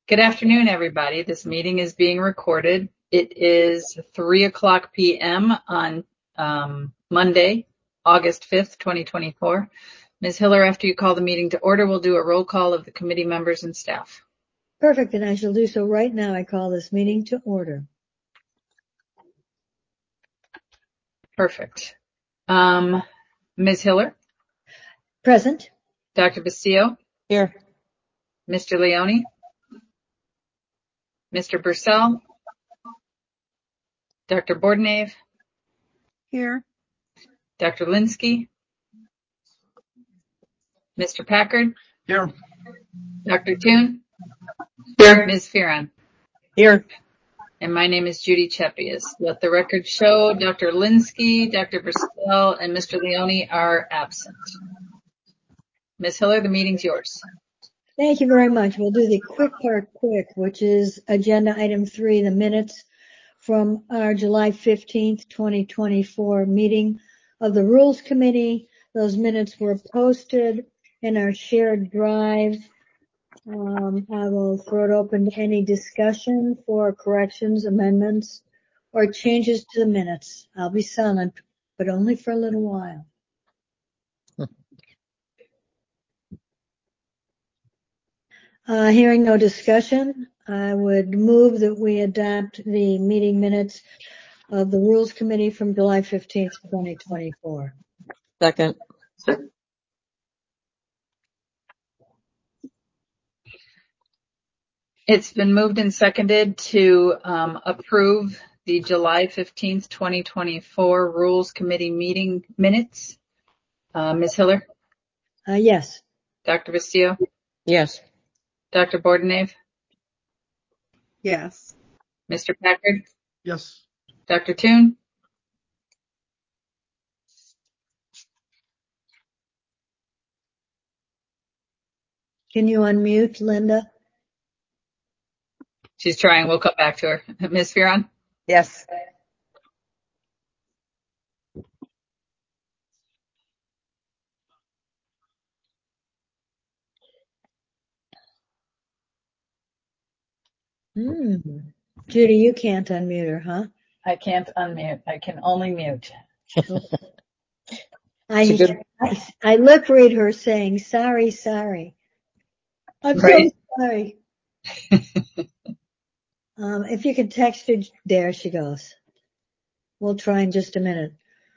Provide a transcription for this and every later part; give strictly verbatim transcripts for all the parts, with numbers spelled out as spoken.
Good afternoon, everybody. This meeting is being recorded. It is three o'clock p m on um, Monday, August fifth, twenty twenty-four. Miz Hiller, after you call the meeting to order, we'll do a roll call of the committee members and staff. Perfect, and I shall do so right now. I call this meeting to order. Perfect. Um, Miz Hiller? Present. Doctor Basile? Here. Mister Leone? Mister Bursell? Doctor Bordenave? Here. Doctor Linsky? Mister Packard? Here. Doctor Toon? Here. Miz Fearon? Here. And my name is Judy Chepius. Let the record show Doctor Linsky, Doctor Bursell, and Mister Leone are absent. Miz Hiller, the meeting's yours. Thank you very much. We'll do the quick part quick, which is agenda item three, the minutes from our July fifteenth, twenty twenty-four meeting of the Rules Committee. Those minutes were posted in our shared drive. Um, I will throw it open to any discussion for corrections, amendments, or changes to the minutes. I'll be silent, but only for a little while. Uh, hearing no discussion, I would move that we adopt the meeting minutes of the Rules Committee from July fifteenth, twenty twenty-four. Second. It's been moved and seconded to um, approve the July fifteenth, twenty twenty-four Rules Committee meeting minutes. Uh, Miz Hiller? Uh, yes. Doctor Basile? Yes. Doctor Bordenave? Yes. Mister Packard? Yes. Doctor Toon? Can you unmute, Linda? She's trying. We'll come back to her. Miz Fearon? Yes. Hmm. Judy, you can't unmute her, huh? I can't unmute. I can only mute. I, Good. I, I lip read her saying, sorry, sorry. I'm Right. so sorry. um, if you can text her, there she goes. We'll try in just a minute.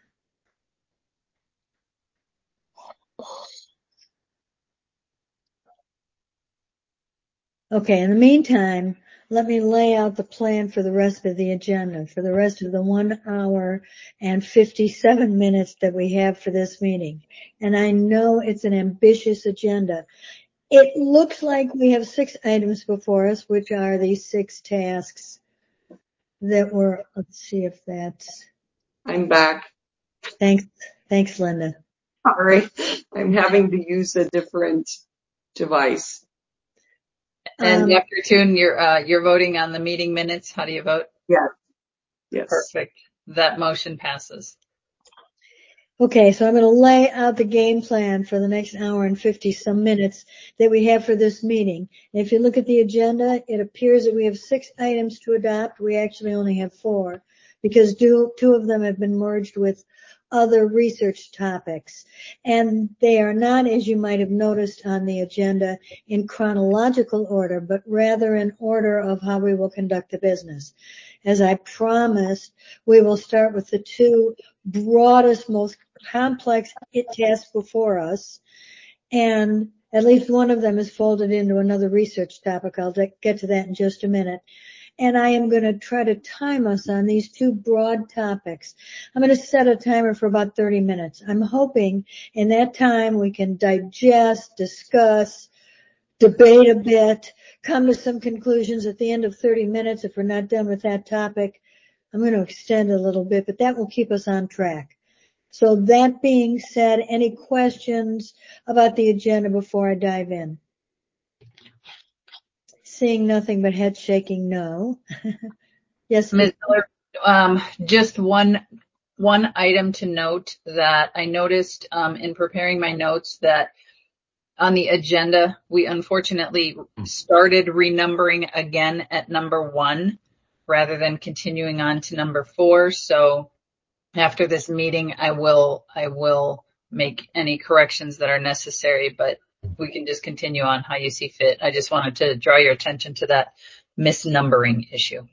Okay, in the meantime, let me lay out the plan for the rest of the agenda, for the rest of the one hour and fifty-seven minutes that we have for this meeting. And I know it's an ambitious agenda. It looks like we have six items before us, which are these six tasks that were, let's see if that's, I'm back. thanks, thanks, Linda. Sorry, I'm having to use a different device. And Um, Doctor Toon, you're, uh, you're voting on the meeting minutes. How do you vote? Yes. Yes. Perfect. That motion passes. Okay, so I'm going to lay out the game plan for the next hour and fifty some minutes that we have for this meeting. And if you look at the agenda, it appears that we have six items to adopt. We actually only have four because two, two of them have been merged with other research topics. And they are not, as you might have noticed on the agenda, in chronological order, but rather in order of how we will conduct the business. As I promised, we will start with the two broadest, most complex tasks before us, and at least one of them is folded into another research topic. I'll get to that in just a minute. And I am going to try to time us on these two broad topics. I'm going to set a timer for about thirty minutes. I'm hoping in that time we can digest, discuss, debate a bit, come to some conclusions at the end of thirty minutes. If we're not done with that topic, I'm going to extend a little bit, but that will keep us on track. So that being said, any questions about the agenda before I dive in? Seeing nothing but head shaking, no. Yes, Miz Miller, um, just one one item to note that I noticed um, in preparing my notes that on the agenda, we unfortunately started renumbering again at number one rather than continuing on to number four. So after this meeting, I will, I will make any corrections that are necessary, but we can just continue on how you see fit. I just wanted to draw your attention to that misnumbering issue.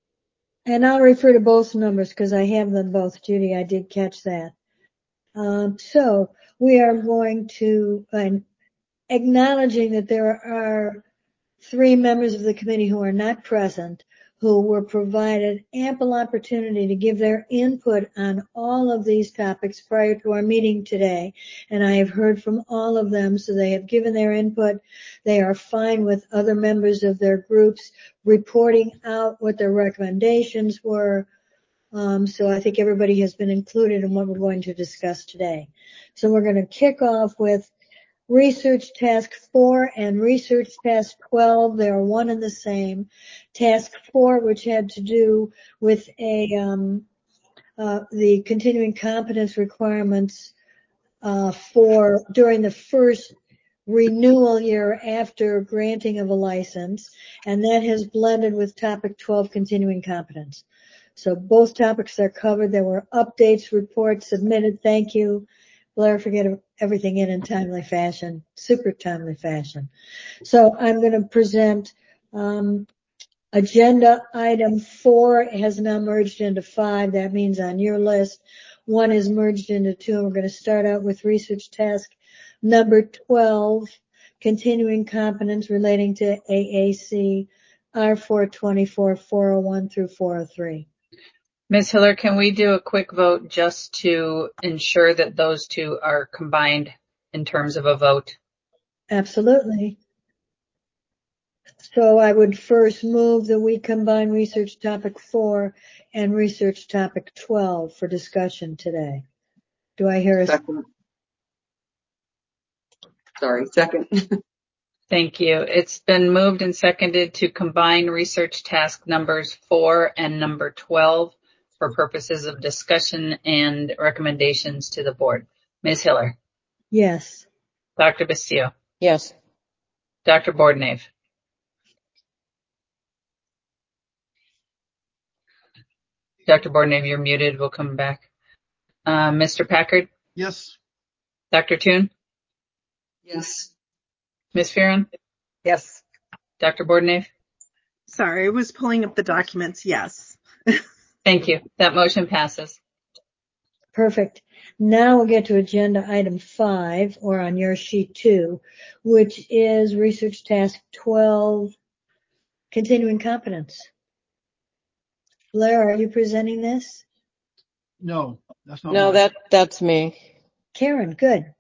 And I'll refer to both numbers because I have them both, Judy. I did catch that. Um, so we are going to, uh, acknowledging that there are three members of the committee who are not present, who were provided ample opportunity to give their input on all of these topics prior to our meeting today. And I have heard from all of them, so they have given their input. They are fine with other members of their groups reporting out what their recommendations were. Um, so I think everybody has been included in what we're going to discuss today. So we're going to kick off with Research Task four and Research Task twelve. They are one and the same. Task four, which had to do with a um, uh, the continuing competence requirements uh, for during the first renewal year after granting of a license, and that has blended with topic twelve, continuing competence. So both topics are covered. There were updates, reports submitted. Thank you, Blair, for getting everything in in timely fashion, super timely fashion. So I'm going to present um, agenda item four has now merged into five. That means on your list, one is merged into two. And we're going to start out with research task number twelve, continuing competence relating to A A C R four twenty-four, four oh one through four oh three. Miz Hiller, can we do a quick vote just to ensure that those two are combined in terms of a vote? Absolutely. So I would first move that we combine research topic four and research topic twelve for discussion today. Do I hear a Second. Sorry, second. Thank you. It's been moved and seconded to combine research task numbers four and number twelve for purposes of discussion and recommendations to the board. Miz Hiller? Yes. Doctor Basile? Yes. Doctor Bordnave? Doctor Bordnave, you're muted. We'll come back. Uh, Mister Packard? Yes. Doctor Toon? Yes. Miz Fearon? Yes. Doctor Bordnave? Sorry, I was pulling up the documents. Yes. Thank you. That motion passes. Perfect. Now we'll get to agenda item five, or on your sheet two, which is research task twelve, continuing competence. Blair, are you presenting this? No, that's not No, mine. that, that's me. Karen, good.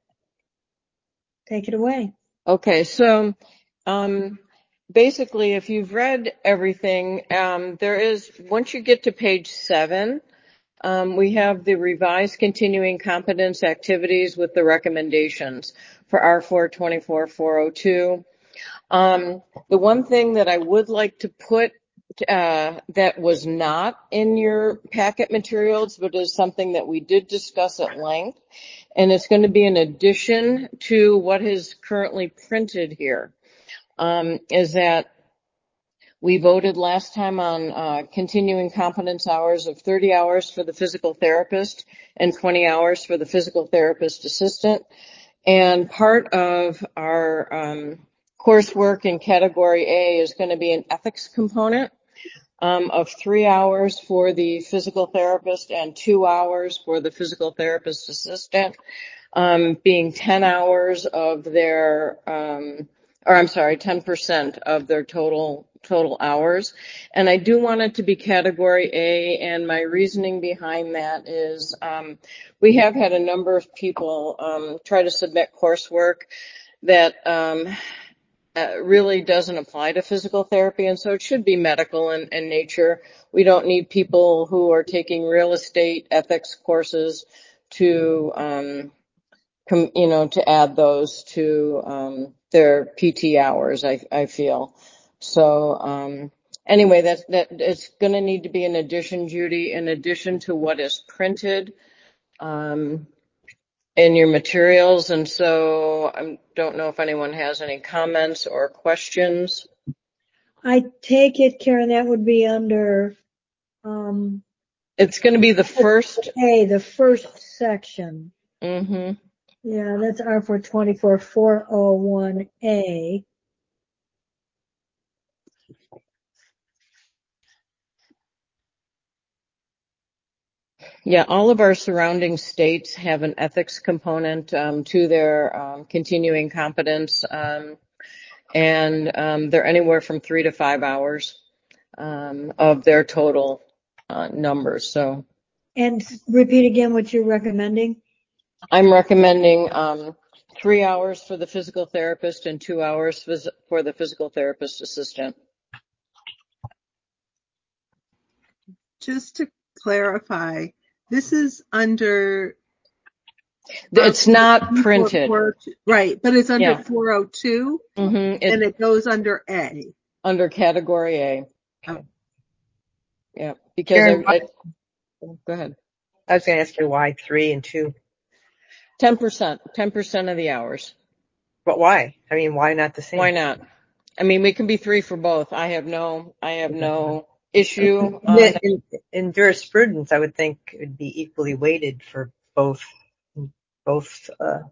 Take it away. Okay. So, um, basically, if you've read everything, um, there is, once you get to page seven, um, we have the revised continuing competence activities with the recommendations for R four twenty-four four oh two. Um, the one thing that I would like to put uh, that was not in your packet materials, but is something that we did discuss at length, and it's going to be an addition to what is currently printed here, um, is that we voted last time on uh, continuing competence hours of thirty hours for the physical therapist and twenty hours for the physical therapist assistant. And part of our um, coursework in category A is going to be an ethics component um, of three hours for the physical therapist and two hours for the physical therapist assistant, um, being ten hours of their, um, or I'm sorry, ten percent of their total total hours. And I do want it to be category A, and my reasoning behind that is um, we have had a number of people um, try to submit coursework that um, uh, really doesn't apply to physical therapy, and so it should be medical in, in nature. We don't need people who are taking real estate ethics courses to um, com, you know, to add those to um, their P T hours, I, I feel. So um, anyway, that's, that it's going to need to be an addition, Judy, in addition to what is printed. Um, in your materials. And so I don't know if anyone has any comments or questions. I take it, Karen, that would be under, um, It's going to be the first. A, the first section. Mm-hmm. Yeah, that's R four twenty-four four oh one A. Yeah, all of our surrounding states have an ethics component um, to their um, continuing competence, um, and um, they're anywhere from three to five hours um, of their total uh, numbers. So And repeat again what you're recommending. I'm recommending um, three hours for the physical therapist and two hours phys- for the physical therapist assistant. Just to clarify, this is under. It's not printed. Right, but it's under Yeah. four oh two, Mm-hmm. and it goes under A. Under category A. Oh. Yeah, because Karen, I, I, go ahead. I was going to ask you why three and two. ten percent, ten percent of the hours. But why? I mean, why not the same? Why not? I mean, we can be three for both. I have no, I have no issue In, on. in, in jurisprudence, I would think it would be equally weighted for both, both, uh,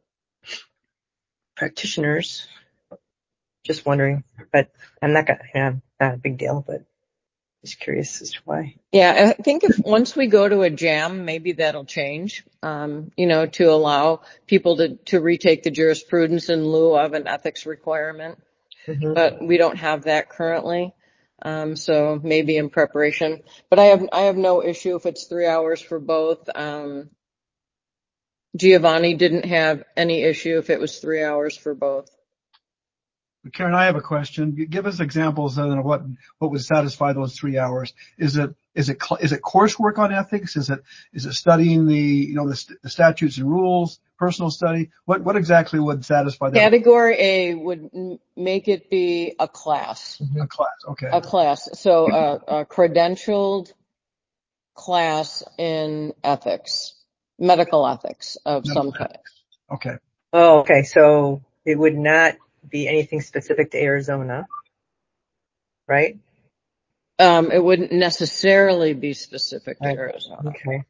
practitioners. Just wondering, but I'm not gonna, yeah, not a big deal, but just curious as to why. Yeah, I think if once we go to a jam, maybe that'll change, um, you know, to allow people to, to retake the jurisprudence in lieu of an ethics requirement. Mm-hmm. But we don't have that currently. Um, so maybe in preparation, but I have, I have no issue if it's three hours for both. Um, Giovanni didn't have any issue if it was three hours for both. Karen, I have a question. Give us examples of what what would satisfy those three hours. Is it is it is it coursework on ethics? Is it is it studying the you know the, the statutes and rules? Personal study? What what exactly would satisfy that? Category A would m- make it be a class. A class, okay. A class. So a, a credentialed class in ethics, medical ethics of Medical some type. ethics. Okay. Oh, okay. So it would not be anything specific to Arizona, right? Um, it wouldn't necessarily be specific to Right. Arizona. Okay.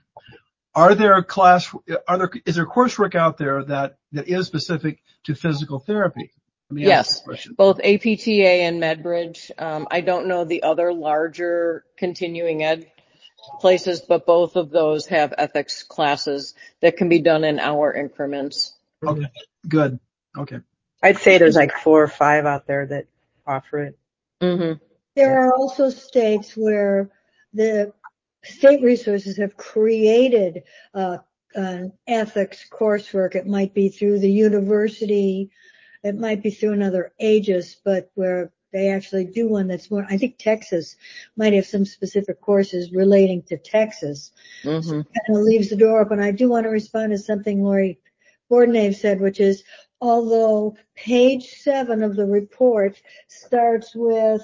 Are there class, are there, is there coursework out there that, that is specific to physical therapy? Let me ask Yes, that question. both A P T A and MedBridge. Um, I don't know the other larger continuing ed places, but both of those have ethics classes that can be done in hour increments. Okay. Good. Okay. I'd say there's like four or five out there that offer it. Mm-hmm. There are also states where the state resources have created uh, an ethics coursework. It might be through the university, it might be through another aegis, but where they actually do one that's more, I think Texas might have some specific courses relating to Texas. Mm-hmm. So it kind of leaves the door open. I do want to respond to something Lori Bordenave said, which is, although page seven of the report starts with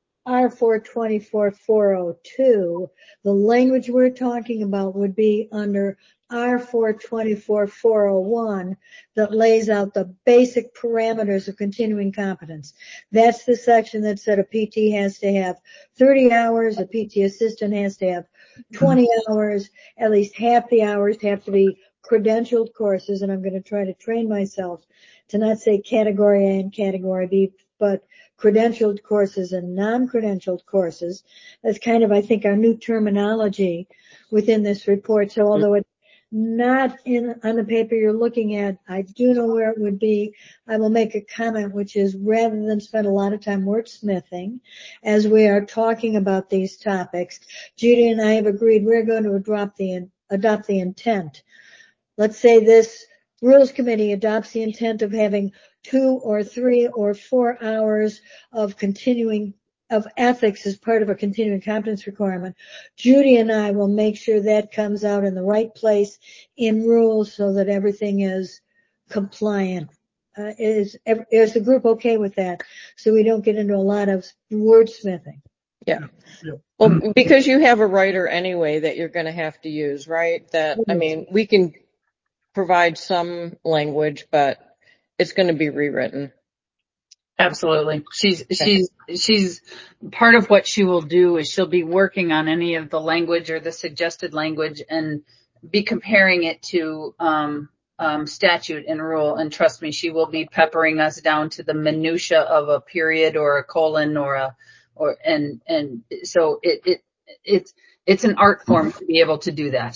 R four twenty-four four oh two, the language we're talking about would be under R four twenty-four four oh one that lays out the basic parameters of continuing competence. That's the section that said a P T has to have thirty hours, a P T assistant has to have twenty hours, at least half the hours have to be credentialed courses, and I'm going to try to train myself to not say category A and category B, but credentialed courses and non-credentialed courses. That's kind of, I think, our new terminology within this report. So although it's not in on the paper you're looking at, I do know where it would be. I will make a comment, which is rather than spend a lot of time wordsmithing as we are talking about these topics, Judy and I have agreed we're going to adopt the, adopt the intent. Let's say this Rules Committee adopts the intent of having two or three or four hours of continuing of ethics as part of a continuing competence requirement. Judy and I will make sure that comes out in the right place in rules so that everything is compliant. Uh, is, is the group okay with that? So we don't get into a lot of wordsmithing. Yeah. Yeah. Well, because you have a writer anyway that you're going to have to use, right? That, I mean, we can, provide some language, but it's going to be rewritten. Absolutely. She's, she's, she's, part of what she will do is she'll be working on any of the language or the suggested language and be comparing it to, um, um, statute and rule. And trust me, she will be peppering us down to the minutia of a period or a colon or a, or, and, and so it, it, it's, it's an art form to be able to do that.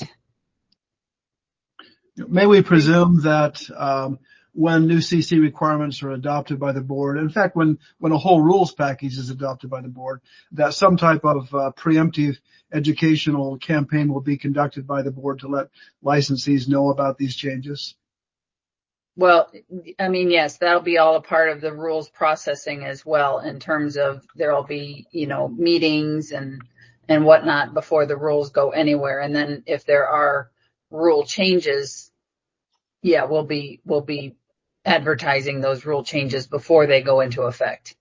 May we presume that, um, when new C C requirements are adopted by the board, in fact, when, when a whole rules package is adopted by the board, that some type of uh, preemptive educational campaign will be conducted by the board to let licensees know about these changes? Well, I mean, yes, that'll be all a part of the rules processing as well, in terms of there'll be, you know, meetings and, and whatnot before the rules go anywhere. And then if there are rule changes, yeah, we'll be, we'll be advertising those rule changes before they go into effect.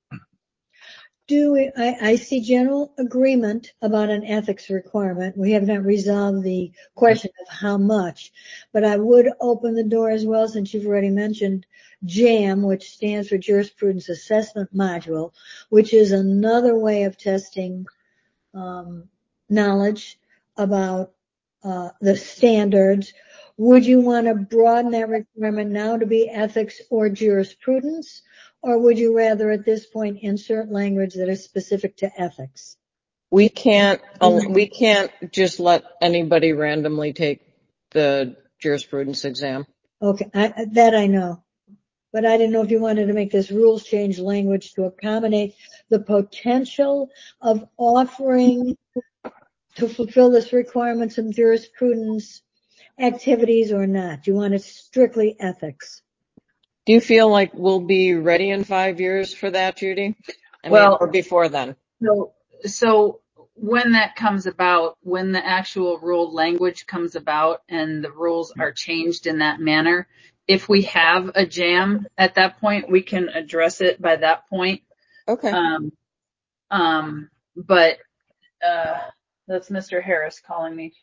Do we, I, I see general agreement about an ethics requirement. We have not resolved the question of how much, but I would open the door as well, since you've already mentioned JAM, which stands for Jurisprudence Assessment Module, which is another way of testing um, knowledge about uh, the standards. Would you want to broaden that requirement now to be ethics or jurisprudence? Or would you rather at this point insert language that is specific to ethics? We can't, we can't just let anybody randomly take the jurisprudence exam. Okay, I, that I know. But I didn't know if you wanted to make this rules change language to accommodate the potential of offering to fulfill this requirement some jurisprudence activities or not. Do you want it strictly ethics? Do you feel like we'll be ready in five years for that, Judy? I Well, mean, or before then? So, so when that comes about, when the actual rule language comes about and the rules are changed in that manner, if we have a jam at that point, we can address it by that point. Okay. Um, um, but, uh, that's Mister Harris calling me.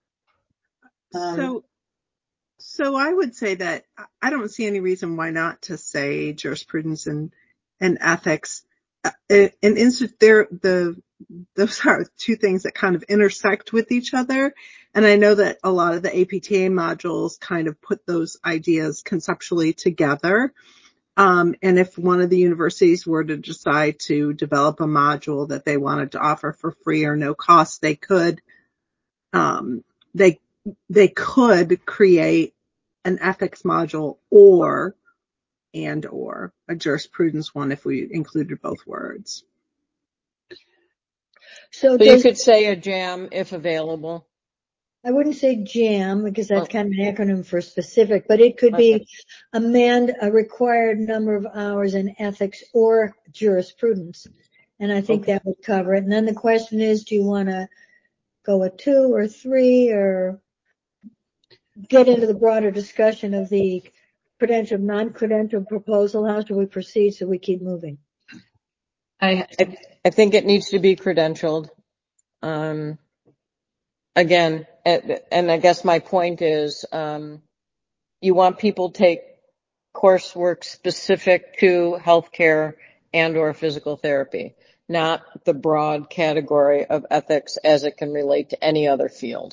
Um, So, so I would say that I don't see any reason why not to say jurisprudence and, and ethics. Uh, And insert there, the, those are two things that kind of intersect with each other. And I know that a lot of the A P T A modules kind of put those ideas conceptually together. Um, and if one of the universities were to decide to develop a module that they wanted to offer for free or no cost, they could, um, they, they could create an ethics module or, and or a jurisprudence one if we included both words. So, So you does, could say a jam if available. I wouldn't say JAM because that's Oh. kind of an acronym for specific, but it could Okay. be amend a required number of hours in ethics or jurisprudence. And I think Okay. that would cover it. And then the question is, do you want to go with two or three or get into the broader discussion of the credential, non-credential proposal? How should we proceed so we keep moving? I, I, I think it needs to be credentialed. Um, again, and, and I guess my point is, um, you want people to take coursework specific to healthcare and or physical therapy, not the broad category of ethics as it can relate to any other field.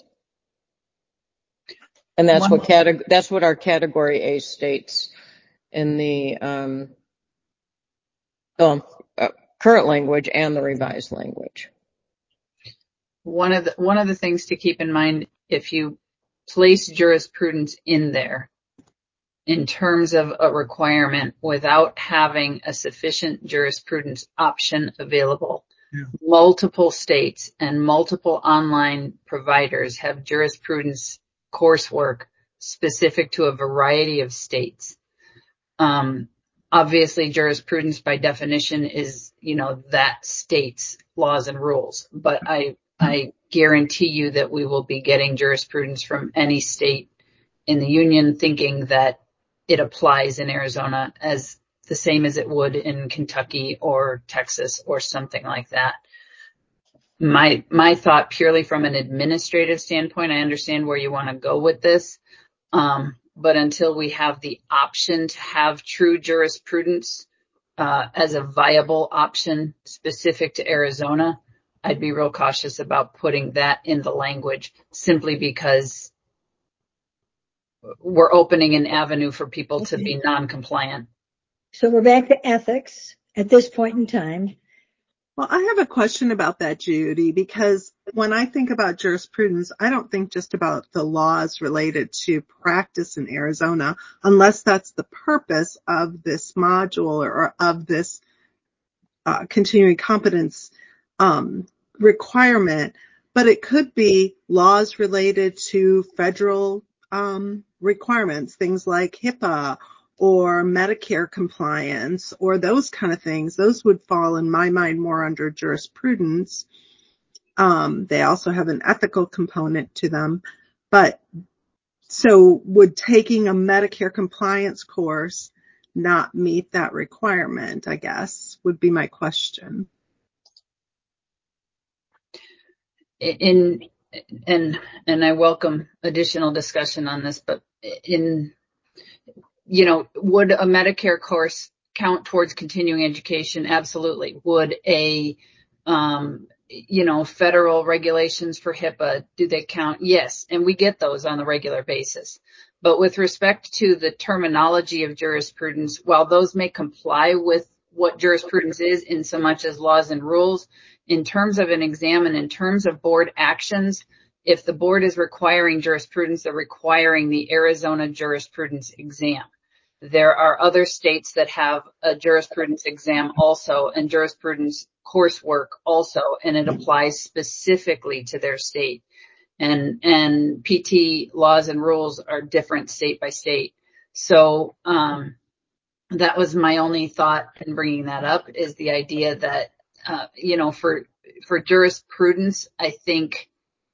And that's what categ- that's what our category A states in the um, um, uh, current language and the revised language. one of the, one of the things to keep in mind, if you place jurisprudence in there, in terms of a requirement without having a sufficient jurisprudence option available. Yeah. Multiple states and multiple online providers have jurisprudence coursework specific to a variety of states. Um, obviously jurisprudence by definition is, you know, that state's laws and rules, but I, I guarantee you that we will be getting jurisprudence from any state in the union thinking that it applies in Arizona as the same as it would in Kentucky or Texas or something like that. My, my thought purely from an administrative standpoint, I understand where you want to go with this. Um, but until we have the option to have true jurisprudence uh, as a viable option specific to Arizona, I'd be real cautious about putting that in the language, simply because we're opening an avenue for people to be non-compliant. So we're back to ethics at this point in time. Well, I have a question about that, Judy, because when I think about jurisprudence, I don't think just about the laws related to practice in Arizona, unless that's the purpose of this module or of this uh, continuing competence um, requirement. But it could be laws related to federal um, requirements, things like HIPAA or Medicare compliance or those kind of things. Those would fall in my mind more under jurisprudence. Um, they also have an ethical component to them. But so would taking a Medicare compliance course not meet that requirement, I guess, would be my question. In, and, and I welcome additional discussion on this, but in, you know, would a Medicare course count towards continuing education? Absolutely. Would a, um, you know, federal regulations for HIPAA, do they count? Yes. And we get those on a regular basis. But with respect to the terminology of jurisprudence, while those may comply with what jurisprudence is in so much as laws and rules, in terms of an exam and in terms of board actions, if the board is requiring jurisprudence, they're requiring the Arizona jurisprudence exam. There are other states that have a jurisprudence exam also and jurisprudence coursework also, and it applies specifically to their state. And, and P T laws and rules are different state by state. So, um, that was my only thought in bringing that up, is the idea that, uh, you know, for, for jurisprudence, I think,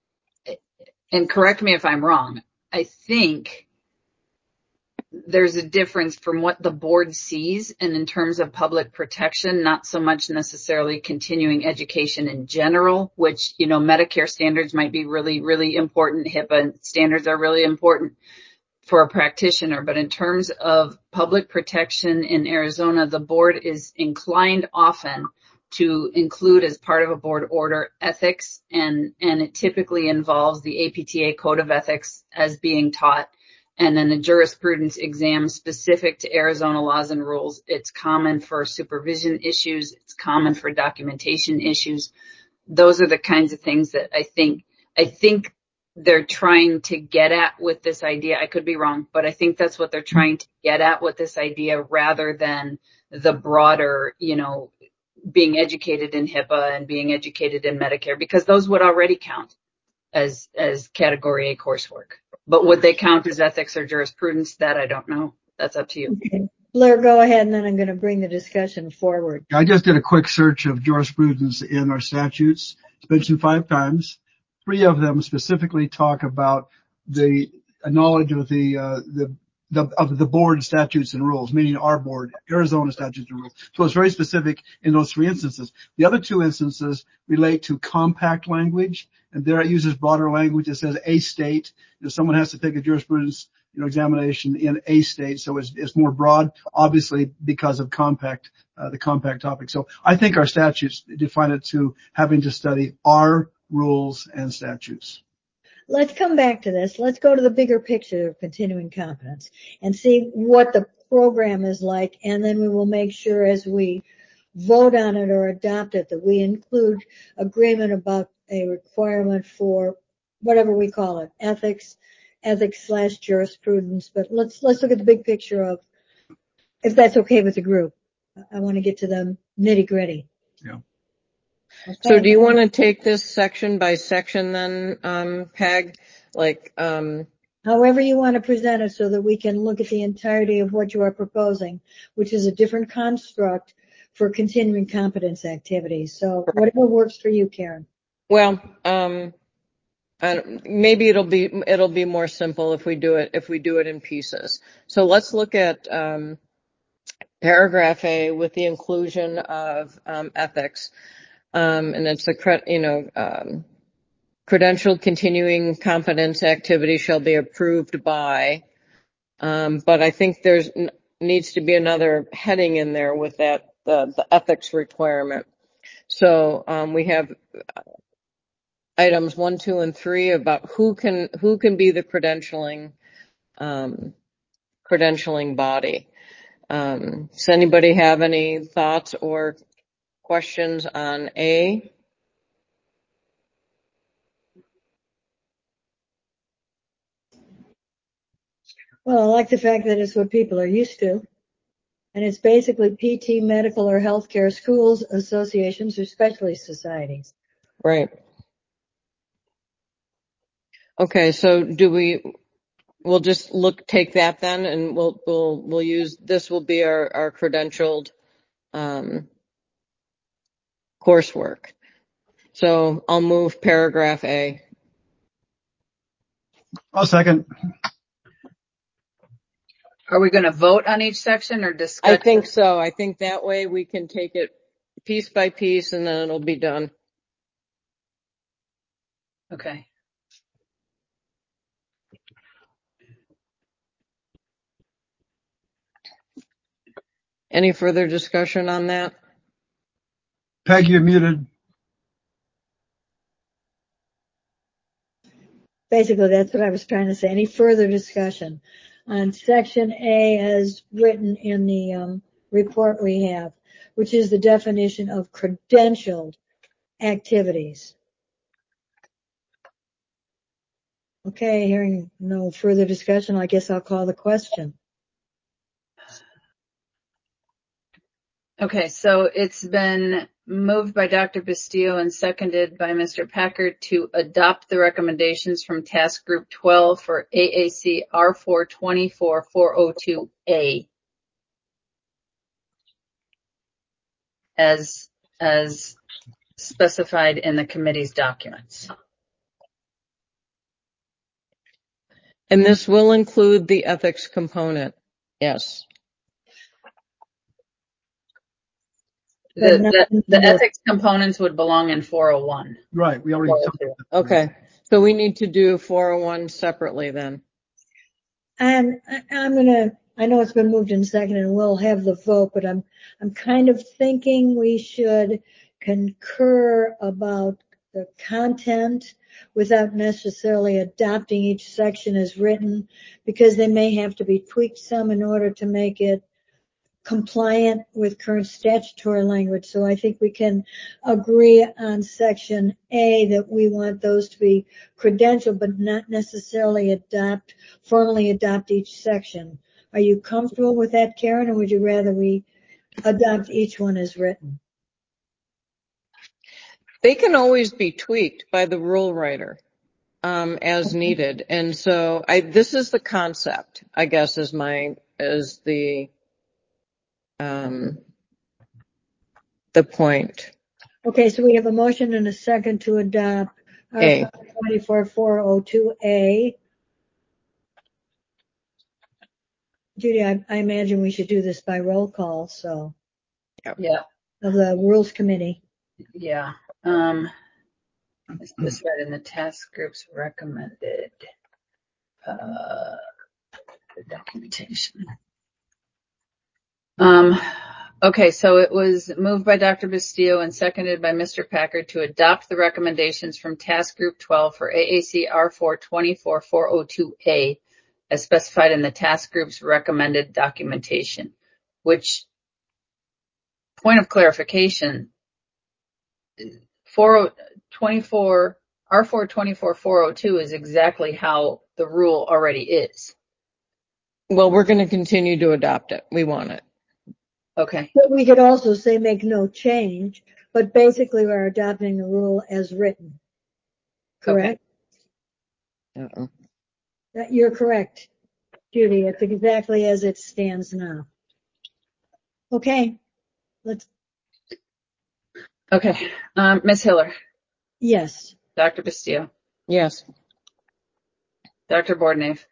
and correct me if I'm wrong, I think there's a difference from what the board sees, and in terms of public protection, not so much necessarily continuing education in general, which, you know, Medicare standards might be really, really important. HIPAA standards are really important for a practitioner. But in terms of public protection in Arizona, the board is inclined often to include as part of a board order ethics, and, and it typically involves the A P T A Code of Ethics as being taught. And then a jurisprudence exam specific to Arizona laws and rules. It's common for supervision issues. It's common for documentation issues. Those are the kinds of things that I think, I think they're trying to get at with this idea. I could be wrong, but I think that's what they're trying to get at with this idea, rather than the broader, you know, being educated in HIPAA and being educated in Medicare, because those would already count as, as category A coursework. But would they count as ethics or jurisprudence? That I don't know. That's up to you. Okay. Blair, go ahead, and then I'm going to bring the discussion forward. I just did a quick search of jurisprudence in our statutes. It's mentioned five times. Three of them specifically talk about the knowledge of the, uh, the, the, of the board statutes and rules, meaning our board, Arizona statutes and rules. So it's very specific in those three instances. The other two instances relate to compact language, and there it uses broader language. It says a state. You know, someone has to take a jurisprudence, you know, examination in a state, so it's, it's more broad, obviously because of compact, uh, the compact topic. So I think our statutes define it to having to study our rules and statutes. Let's come back to this. Let's go to the bigger picture of continuing competence and see what the program is like, and then we will make sure as we vote on it or adopt it that we include agreement about a requirement for whatever we call it, ethics, ethics slash jurisprudence. But let's let's look at the big picture of, if that's okay with the group. I want to get to the nitty gritty. Yeah. Okay. So do you want to take this section by section then, um, Peg? Like, um, however you want to present it, so that we can look at the entirety of what you are proposing, which is a different construct for continuing competence activities. So whatever works for you, Karen. well, um, I, maybe it'll be it'll be more simple if we do it if we do it in pieces. So let's look at um, paragraph A with the inclusion of um, ethics, um, and it's the cre- you know um, credentialed continuing competence activity shall be approved by Um, but I think there's n- needs to be another heading in there with that, the, the ethics requirement. So, um, we have items one, two, and three about who can, who can be the credentialing, um, credentialing body. Um, does anybody have any thoughts or questions on A? Well, I like the fact that it's what people are used to. And it's basically P T, medical or healthcare, schools, associations, or specialty societies. Right. Okay, so do we, we'll just look, take that then, and we'll, we'll, we'll use, this will be our, our credentialed, um, coursework. So I'll move paragraph A. I'll second. Are we going to vote on each section or discuss? I think so. I think that way we can take it piece by piece and then it'll be done. Okay. Any further discussion on that? Peg, you're muted. Basically, that's what I was trying to say. Any further discussion on section A as written in the um, report we have, which is the definition of credentialed activities. Okay, hearing no further discussion, I guess I'll call the question. Okay, so it's been moved by Doctor Bastillo and seconded by Mister Packard to adopt the recommendations from Task Group twelve for A A C R four twenty-four four oh two A as, as specified in the committee's documents. And this will include the ethics component. Yes. The, the, the ethics components would belong in four oh one. Right. We already talked about that. Okay. So we need to do four oh one separately then. And I'm gonna, I know it's been moved in second and we'll have the vote, but I'm, I'm kind of thinking we should concur about the content without necessarily adopting each section as written, because they may have to be tweaked some in order to make it compliant with current statutory language. So I think we can agree on section A that we want those to be credentialed, but not necessarily adopt, formally adopt each section. Are you comfortable with that, Karen, or would you rather we adopt each one as written? They can always be tweaked by the rule writer, um, as needed. And so I, this is the concept, I guess, is my, is the, um, the point. Okay, so we have a motion and a second to adopt A. R twenty-four four oh two A. Judy, I, I imagine we should do this by roll call, so. Yeah. Of the Rules Committee. Yeah. Um, is this right in the task groups recommended? Uh, the documentation. Um, okay, so it was moved by Doctor Bastillo and seconded by Mister Packard to adopt the recommendations from Task Group twelve for A A C R four twenty-four four oh two A as specified in the task group's recommended documentation, which, point of clarification, R four twenty-four four oh two is exactly how the rule already is. Well, we're going to continue to adopt it. We want it. Okay. But we could also say make no change, but basically we're adopting the rule as written. Correct? Okay. Uh-uh. That, you're correct, Judy. It's exactly as it stands now. Okay. Let's. Okay. Um, Miz Hiller. Yes. Doctor Bastillo. Yes. Doctor Bordnave.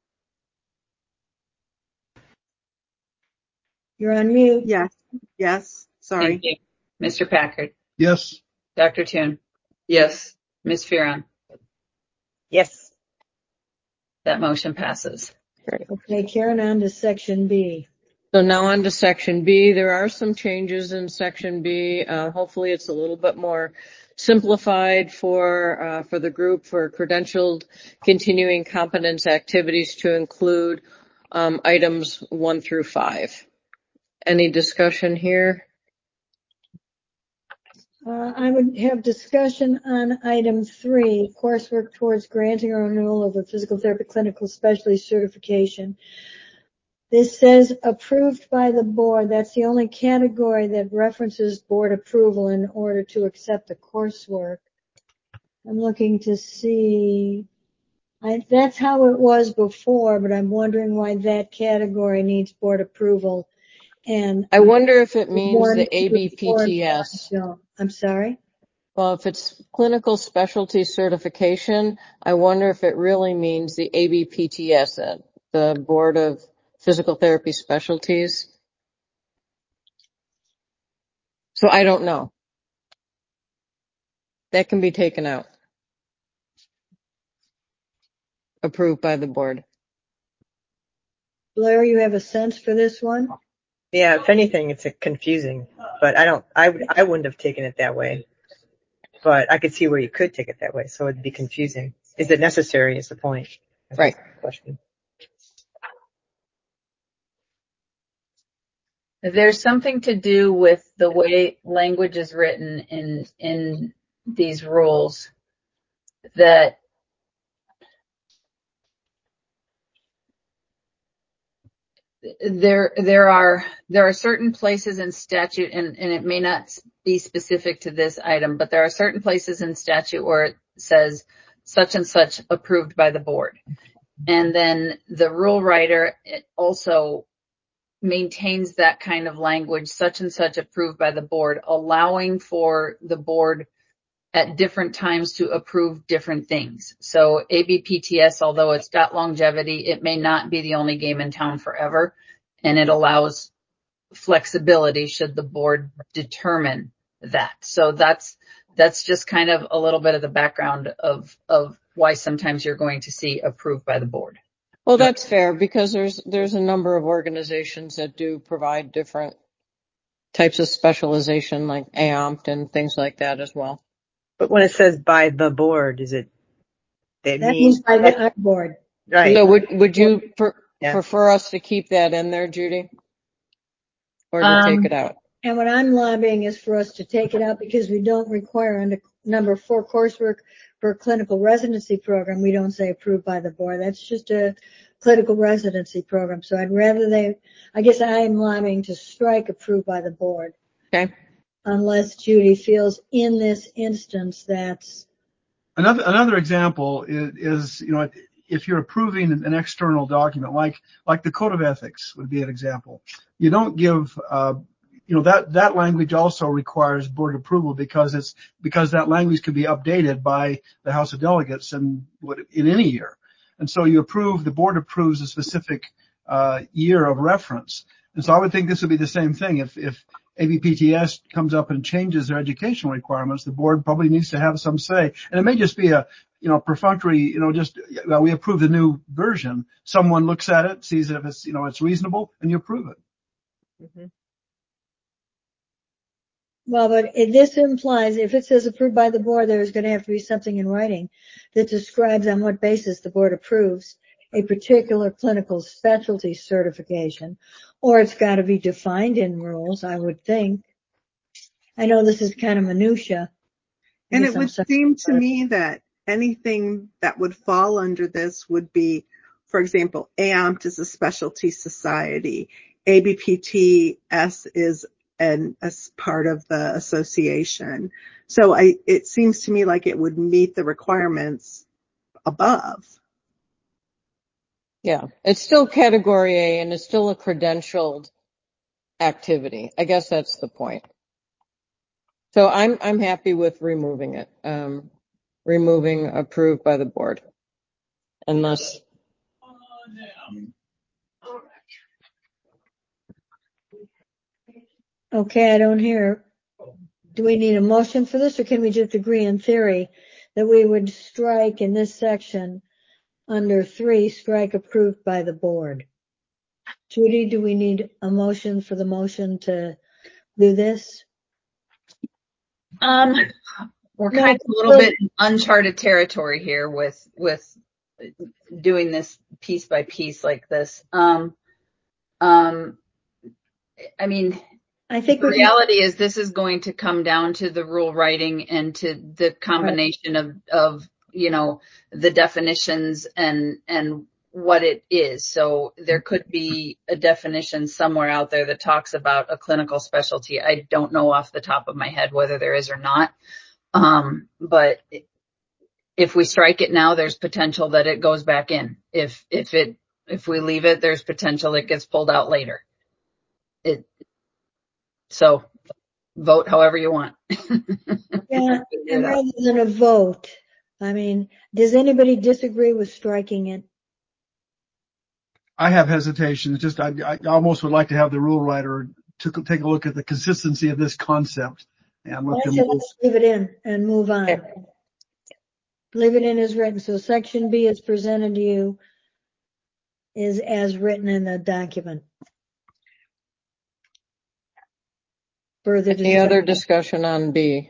You're on mute. Yes. Yes. Sorry. Thank you. Mister Packard. Yes. Doctor Toon. Yes. Miz Fearon. Yes. That motion passes. Great. Okay, Karen, on to section B. So now on to section B. There are some changes in section B. Uh, hopefully it's a little bit more simplified for uh, for the group for credentialed continuing competence activities to include um, items one through five. Any discussion here? Uh, I would have discussion on item three, coursework towards granting or renewal of a physical therapy clinical specialty certification. This says approved by the board. That's the only category that references board approval in order to accept the coursework. I'm looking to see, I, that's how it was before, but I'm wondering why that category needs board approval. And I wonder if it means one, the A B two, P four, and T five S. don't. I'm sorry? Well, if it's clinical specialty certification, I wonder if it really means the A B P T S, the Board of Physical Therapy Specialties. So I don't know. That can be taken out. Approved by the board. Blair, you have a sense for this one? Yeah, if anything, it's a confusing, but I don't, I, would- I wouldn't have taken it that way. But I could see where you could take it that way, so it'd be confusing. Is it necessary is the point. That's Right. the question. There's something to do with the way language is written in in these rules that there there are there are certain places in statute, and, and it may not be specific to this item, but there are certain places in statute where it says such and such approved by the board. And then the rule writer also maintains that kind of language, such and such approved by the board, allowing for the board at different times to approve different things. So A B P T S, although it's got longevity, it may not be the only game in town forever, and it allows flexibility should the board determine that. So that's that's just kind of a little bit of the background of of why sometimes you're going to see approved by the board. Well, that's fair because there's there's a number of organizations that do provide different types of specialization, like A O M P T and things like that as well. But when it says by the board, is it, that That means, means by the our board. right? So would would you per, Yeah. prefer us to keep that in there, Judy, or to Um, take it out? And what I'm lobbying is for us to take it out because we don't require under number four coursework for a clinical residency program. We don't say approved by the board. That's just a clinical residency program. So I'd rather they, I guess I'm lobbying to strike approved by the board. Okay. Unless Judy feels in this instance that's. Another, another example is, is, you know, if you're approving an external document, like, like the Code of Ethics would be an example. You don't give, uh, you know, that, that language also requires board approval because it's, because that language can be updated by the House of Delegates in, in any year. And so you approve, the board approves a specific, uh, year of reference. And so I would think this would be the same thing. If, if A B P T S comes up and changes their educational requirements, the board probably needs to have some say. And it may just be a, you know, perfunctory, you know, just, well, we approve the new version. Someone looks at it, sees if it's, you know, it's reasonable, and you approve it. Mm-hmm. Well, but it, this implies if it says approved by the board, there's going to have to be something in writing that describes on what basis the board approves a particular clinical specialty certification, or it's got to be defined in rules, I would think. I know this is kind of minutia. And it would seem to me that anything that would fall under this would be, for example, A O M P T is a specialty society. A B P T S is an, as part of the association. So I, it seems to me like it would meet the requirements above. Yeah, it's still category A and it's still a credentialed activity. I guess that's the point. So I'm I'm happy with removing it. Um, removing approved by the board. Unless Okay, I don't hear. Do we need a motion for this, or can we just agree in theory that we would strike in this section under three, strike approved by the board. Judy, do we need a motion for the motion to do this? Um, we're No, kind of a little bit in uncharted territory here with, with doing this piece by piece like this. Um, um, I mean, I think the we can, reality is this is going to come down to the rule writing and to the combination of, of, you know, the definitions and, and what it is. So there could be a definition somewhere out there that talks about a clinical specialty. I don't know off the top of my head whether there is or not. Um, but if we strike it now, there's potential that it goes back in. If, if it, if we leave it, there's potential it gets pulled out later. It, so vote however you want. yeah, and rather than a vote, I mean, does anybody disagree with striking it? I have hesitation. It's just I, I almost would like to have the rule writer to take a look at the consistency of this concept and let I them. said let's leave it in and move on. Okay. Leave it in as written. So section B is presented to you is as written in the document. Further Any discussion? other discussion on B?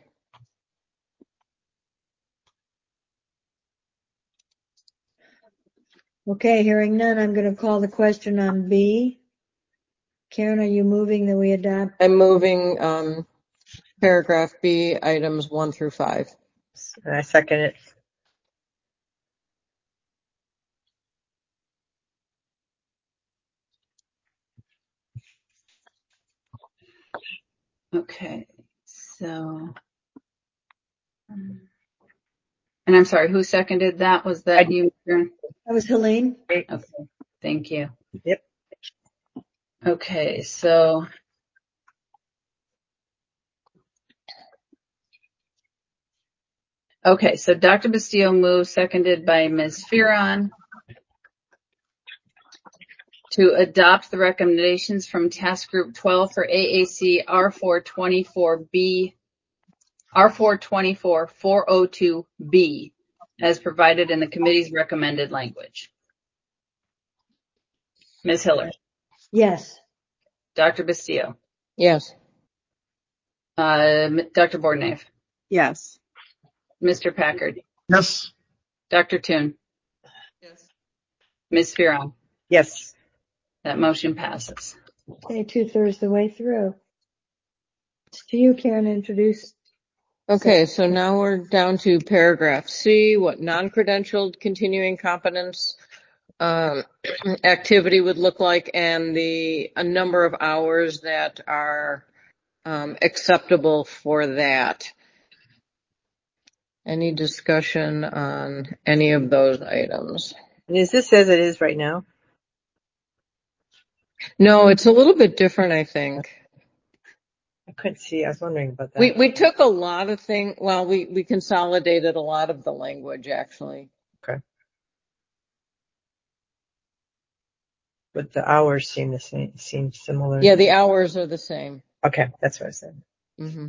Okay, hearing none, I'm going to call the question on B. Karen, are you moving that we adopt? I'm moving um, paragraph B, items one through five. And I second it. Okay, so, and I'm sorry, who seconded that? Was that I, you? Karen? That was Helene. Okay, thank you. Yep. Okay, so okay, so Doctor Bastillo moved, seconded by Miz Fearon, to adopt the recommendations from Task Group twelve for A A C R four twenty-four B, R four twenty-four four oh two B, as provided in the committee's recommended language. Miz Hiller, Yes. Doctor Bastillo, Yes. uh, Doctor Bordnave, Yes. Mister Packard, Yes. Doctor Toon, Yes. Miz Fearon. Yes. That motion passes. Okay, two thirds the way through. It's to you, Karen, introduce. Okay, so now we're down to paragraph C, what non-credentialed continuing competence um, activity would look like, and the a number of hours that are um, acceptable for that. Any discussion on any of those items? And is this as it is right now? No, it's a little bit different, I think. I couldn't see. I was wondering about that. We we took a lot of things. Well, we we consolidated a lot of the language actually. Okay. But the hours seem the same. Seem similar. Yeah, the hours are the same. Okay, that's what I said. Mm-hmm.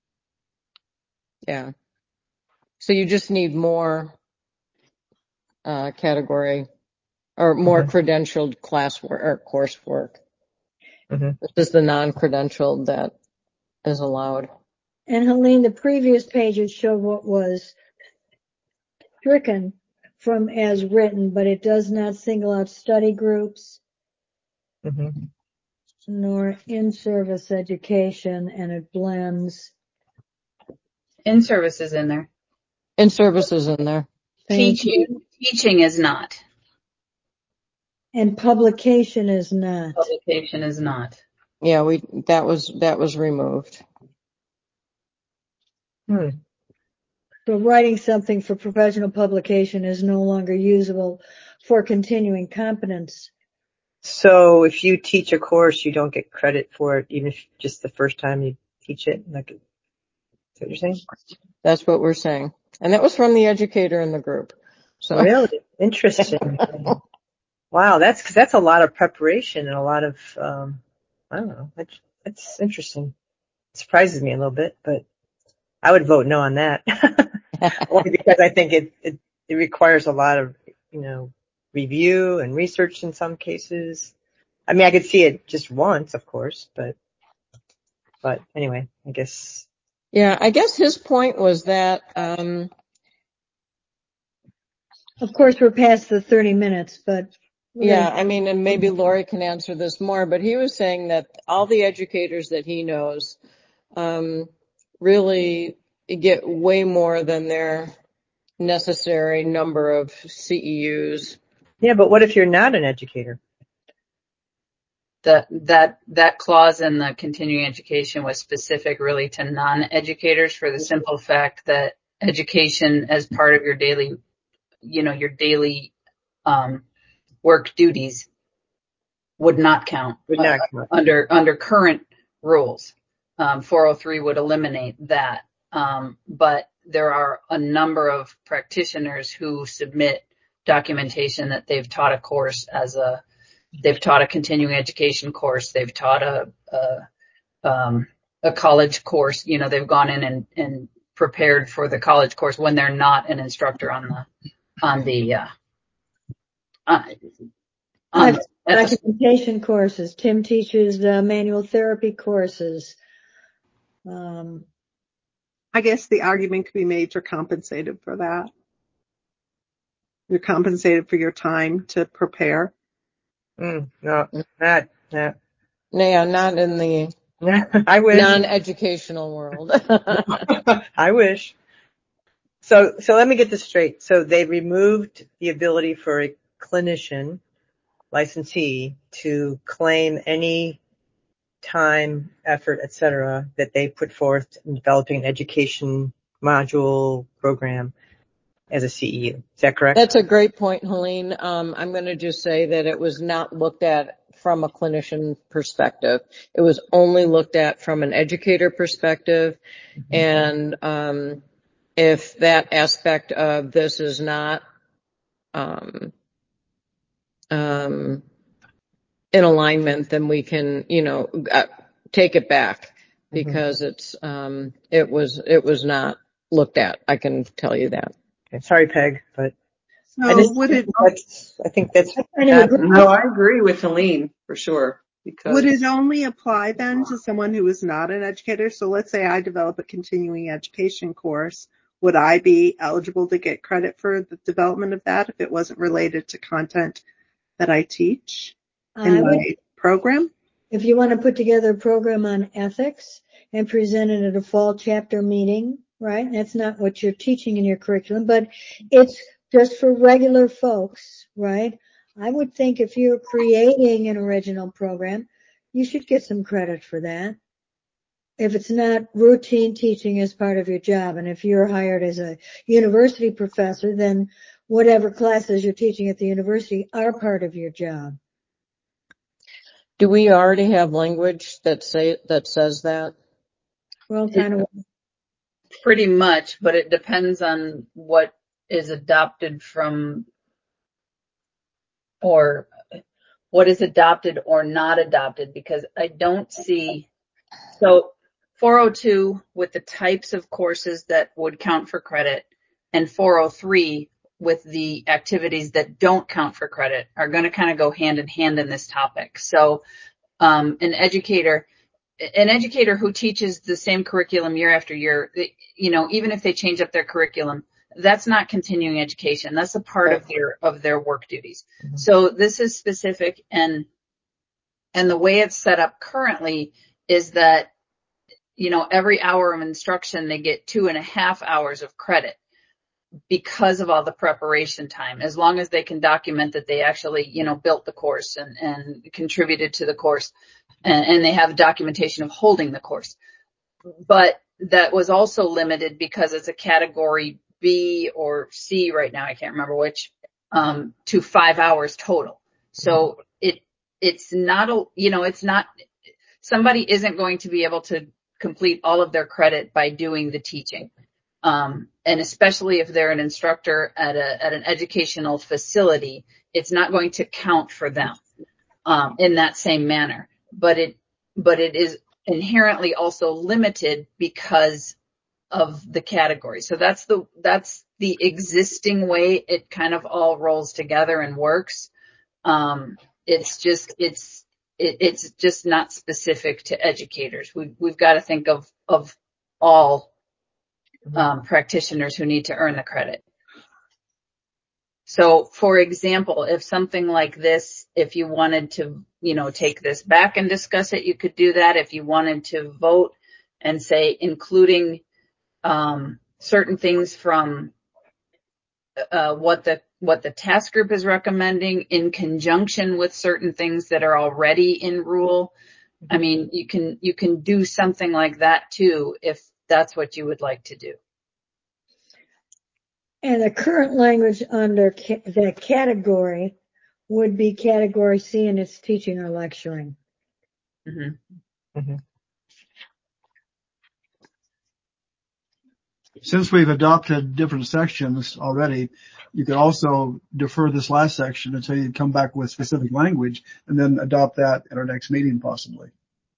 Yeah. So you just need more uh, category or more Mm-hmm. credentialed classwork or coursework. Mm-hmm. This is the non-credentialed that is allowed. And Helene, the previous pages show what was stricken from as written, but it does not single out study groups Mm-hmm. nor in-service education, and it blends. In service is in there. In services in there. Thank you. Teaching, teaching is not. And publication is not. Publication is not. Yeah, we that was that was removed. Hmm. So writing something for professional publication is no longer usable for continuing competence. So if you teach a course, you don't get credit for it, even if just the first time you teach it. Like, is that what you're saying? That's what we're saying. And that was from the educator in the group. So Really interesting. Wow, that's because that's a lot of preparation and a lot of um, I don't know. That's, that's interesting. It surprises me a little bit, but I would vote no on that. Only because I think it, it it requires a lot of you know, review and research in some cases. I mean, I could see it just once, of course, but, but anyway, I guess. Yeah, I guess his point was that, um, Of course, we're past the thirty minutes, but. yeah, I mean, and maybe Lori can answer this more, but he was saying that all the educators that he knows, um, really get way more than their necessary number of C E Us. Yeah, but what if you're not an educator? That, that, that clause in the continuing education was specific really to non-educators for the simple fact that education as part of your daily, you know, your daily, um, work duties would not count Would not uh, count. under, under current rules. Um, four oh three would eliminate that. Um, but there are a number of practitioners who submit documentation that they've taught a course as a, they've taught a continuing education course. They've taught a, a, um, a college course. You know, they've gone in and, and prepared for the college course when they're not an instructor on the, on the, uh, on, on the, at the, Documentation courses. Tim teaches uh, manual therapy courses. Um, I guess the argument could be made you're compensated for that. You're compensated for your time to prepare. Mm, no, not, not. Yeah, not in the I wish. non-educational world. I wish. So, so let me get this straight. So they removed the ability for a clinician, licensee, to claim any time, effort, et cetera, that they put forth in developing an education module program as a C E U. Is that correct? That's a great point, Helene. Um, I'm going to just say that it was not looked at from a clinician perspective. It was only looked at from an educator perspective. Mm-hmm. And um, if that aspect of this is not um, um, in alignment, then we can, you know, uh, take it back because mm-hmm. it's um, it was it was not looked at. I can tell you that. Okay. Sorry, Peg, but. So I, just, would it, that's, I think that's. Not, no, I agree with Helene for sure. Because would it only apply then to someone who is not an educator? So let's say I develop a continuing education course. Would I be eligible to get credit for the development of that if it wasn't related to content that I teach in I my would, program? if you want to put together a program on ethics and present it at a fall chapter meeting, right? That's not what you're teaching in your curriculum, but it's just for regular folks, right? I would think if you're creating an original program, you should get some credit for that. If it's not routine teaching as part of your job, and if you're hired as a university professor, then whatever classes you're teaching at the university are part of your job. Do we already have language that say that says that? Well, kind of. Pretty much, but it depends on what is adopted from, or what is adopted or not adopted, because I don't see, so four oh two with the types of courses that would count for credit and four oh three with the activities that don't count for credit are going to kind of go hand in hand in this topic. So um, an educator, an educator who teaches the same curriculum year after year, you know, even if they change up their curriculum, that's not continuing education. That's a part of their, of their work duties. Mm-hmm. So this is specific, and, and the way it's set up currently is that, you know, every hour of instruction, they get two and a half hours of credit because of all the preparation time, as long as they can document that they actually, you know, built the course and, and contributed to the course, and, and they have documentation of holding the course. But that was also limited because it's a category B or C right now, I can't remember which, um, to five hours total. So it, it's not, a, you know, it's not, somebody isn't going to be able to complete all of their credit by doing the teaching. Um, and especially if they're an instructor at a, at an educational facility, it's not going to count for them, um, in that same manner. But it, but it is inherently also limited because of the category. So that's the, that's the existing way it kind of all rolls together and works. Um, it's just, it's, it, it's just not specific to educators. We, we've got to think of, of all, um, practitioners who need to earn the credit. So, for example, if something like this, if you wanted to, you know, take this back and discuss it, you could do that. If you wanted to vote and say, including, um, certain things from, uh, what the, what the task group is recommending in conjunction with certain things that are already in rule. I mean, you can, you can do something like that too, if that's what you would like to do. And the current language under ca- that category would be category C, and it's teaching or lecturing. Mm-hmm. Mm-hmm. Since we've adopted different sections already, you could also defer this last section until you come back with specific language and then adopt that at our next meeting possibly.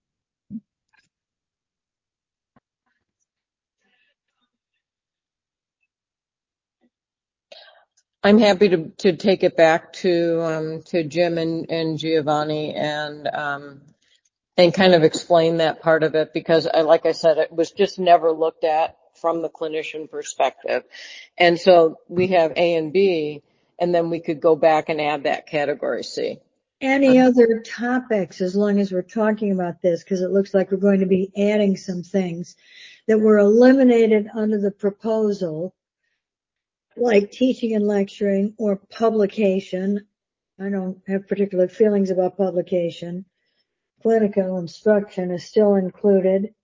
I'm happy to, to take it back to, um, to Jim and, and Giovanni and, um, and kind of explain that part of it, because I, like I said, it was just never looked at from the clinician perspective. And so we have A and B, and then we could go back and add that category C. Any other topics, as long as we're talking about this, because it looks like we're going to be adding some things that were eliminated under the proposal, like teaching and lecturing or publication. I don't have particular feelings about publication. Clinical instruction is still included.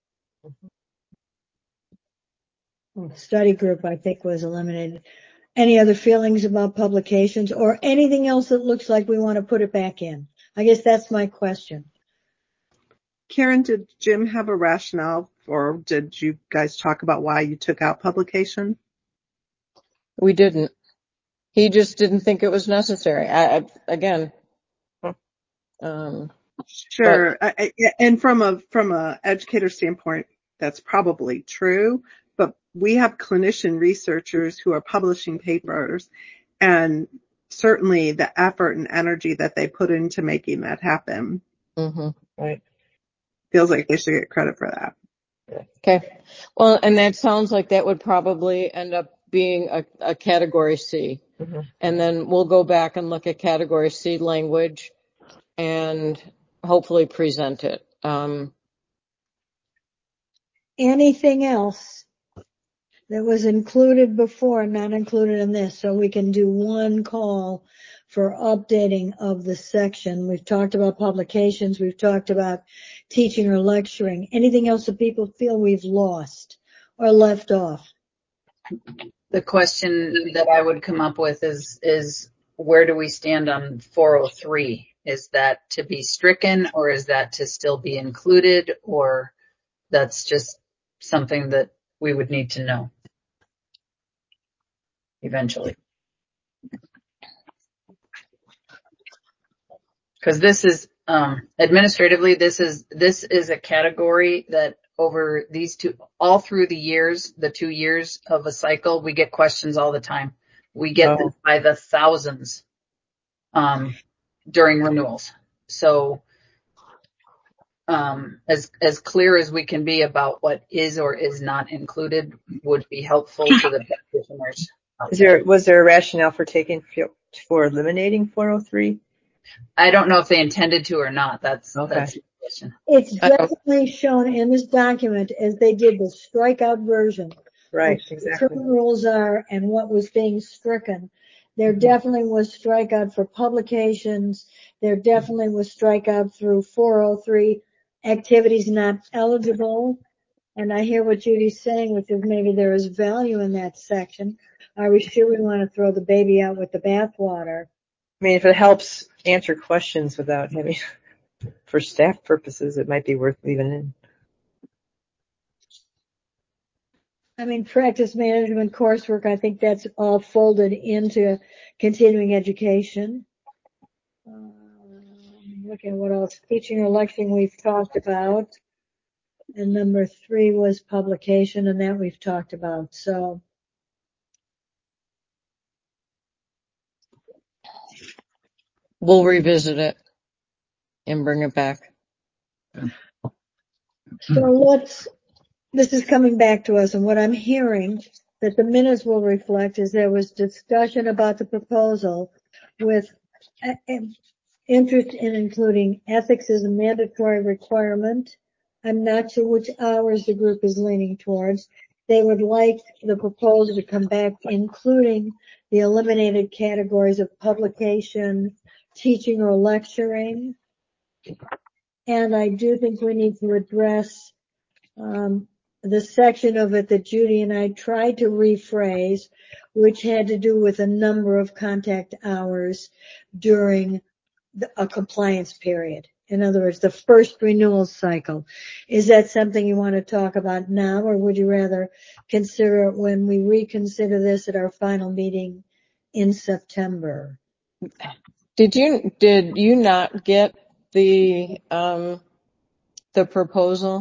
Study group, I think, was eliminated. Any other feelings about publications or anything else that looks like we want to put it back in? I guess that's my question. Karen, did Jim have a rationale, or did you guys talk about why you took out publication? We didn't. He just didn't think it was necessary. I, I again, um, Sure. I, I, and from a, from a educator standpoint, that's probably true, but we have clinician researchers who are publishing papers, and certainly the effort and energy that they put into making that happen. mm-hmm. Right. Feels like they should get credit for that. Okay. Well, and that sounds like that would probably end up being a, a category C. Mm-hmm. And then we'll go back and look at category C language and hopefully present it. Um, Anything else that was included before, not included in this, so we can do one call for updating of the section. We've talked about publications. We've talked about teaching or lecturing. Anything else that people feel we've lost or left off? The question that I would come up with is, is where do we stand on four oh three? Is that to be stricken, or is that to still be included, or that's just something that we would need to know eventually? Because this is, um, administratively, this is, this is a category that over these two, all through the years, the two years of a cycle, we get questions all the time. We get Oh. them by the thousands, um, during renewals. So, um, as, as clear as we can be about what is or is not included would be helpful to the practitioners. Is there, was there a rationale for taking, for eliminating four oh three? I don't know if they intended to or not. That's, Okay. that's the question. It's definitely shown in this document as they did the strikeout version. Right, What exactly. the current rules are and what was being stricken. There definitely was strikeout for publications. There definitely was strikeout through four oh three, activities not eligible. And I hear what Judy's saying, which is maybe there is value in that section. Are we sure we want to throw the baby out with the bathwater? I mean, if it helps answer questions without having, for staff purposes, it might be worth leaving in. I mean, practice management coursework, I think that's all folded into continuing education. Um, look at what else. Teaching or lecturing we've talked about. And number three was publication, and that we've talked about. So We'll revisit it and bring it back. So let's, this is coming back to us, and what I'm hearing that the minutes will reflect is there was discussion about the proposal with uh, interest in including ethics as a mandatory requirement. I'm not sure which hours the group is leaning towards. They would like the proposal to come back, including the eliminated categories of publication, teaching, or lecturing. And I do think we need to address um, the section of it that Judy and I tried to rephrase, which had to do with a number of contact hours during the, a compliance period. In other words, the first renewal cycle. Is that something you want to talk about now, or would you rather consider it when we reconsider this at our final meeting in September? Did you did you not get the um, the proposal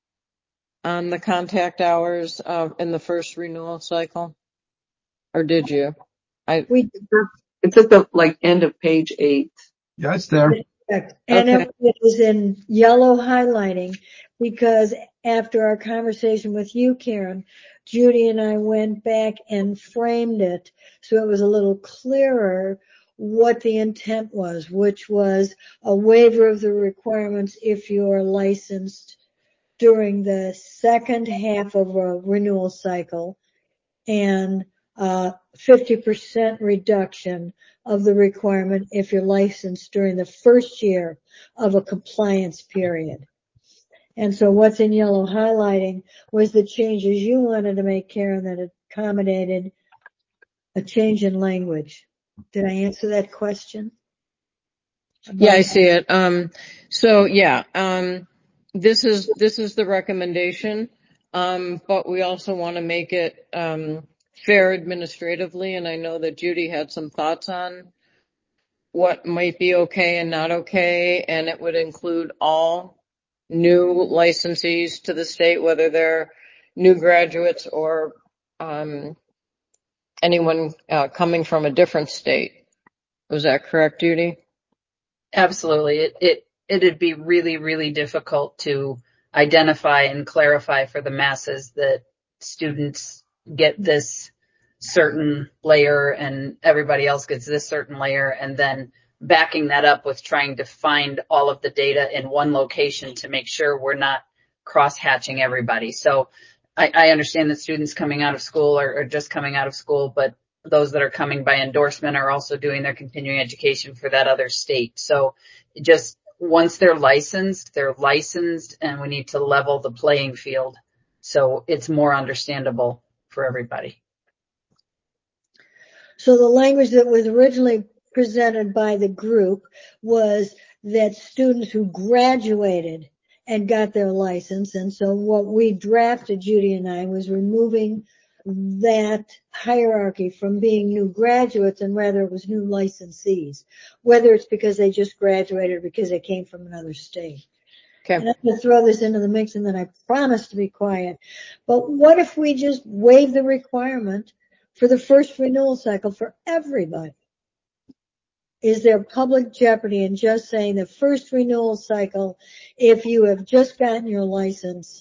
on the contact hours uh, in the first renewal cycle, or did you? I We It's at the like end of page eight. Yeah, it's there. And okay. it was in yellow highlighting because after our conversation with you, Karen, Judy and I went back and framed it so it was a little clearer what the intent was, which was a waiver of the requirements if you are licensed during the second half of a renewal cycle, and uh fifty percent reduction of the requirement if you're licensed during the first year of a compliance period. And so what's in yellow highlighting was the changes you wanted to make, Karen, that accommodated a change in language. Did I answer that question? Yeah, I see it. Um, so yeah, um, this is this is the recommendation, um, but we also want to make it um, fair administratively. And I know that Judy had some thoughts on what might be okay and not okay, and it would include all new licensees to the state, whether they're new graduates or um, anyone uh, coming from a different state. Was that correct, Judy? Absolutely. It, it, it'd be really, really difficult to identify and clarify for the masses that students get this certain layer and everybody else gets this certain layer, and then backing that up with trying to find all of the data in one location to make sure we're not cross-hatching everybody. So I, I understand that students coming out of school are, are just coming out of school, but those that are coming by endorsement are also doing their continuing education for that other state. So just once they're licensed, they're licensed, and we need to level the playing field so it's more understandable for everybody. So the language that was originally presented by the group was that students who graduated and got their license. And so what we drafted, Judy and I, was removing that hierarchy from being new graduates, and rather it was new licensees, whether it's because they just graduated or because they came from another state. Okay. And I'm going to throw this into the mix, and then I promise to be quiet. But what if we just waive the requirement for the first renewal cycle for everybody? Is there public jeopardy in just saying the first renewal cycle, if you have just gotten your license,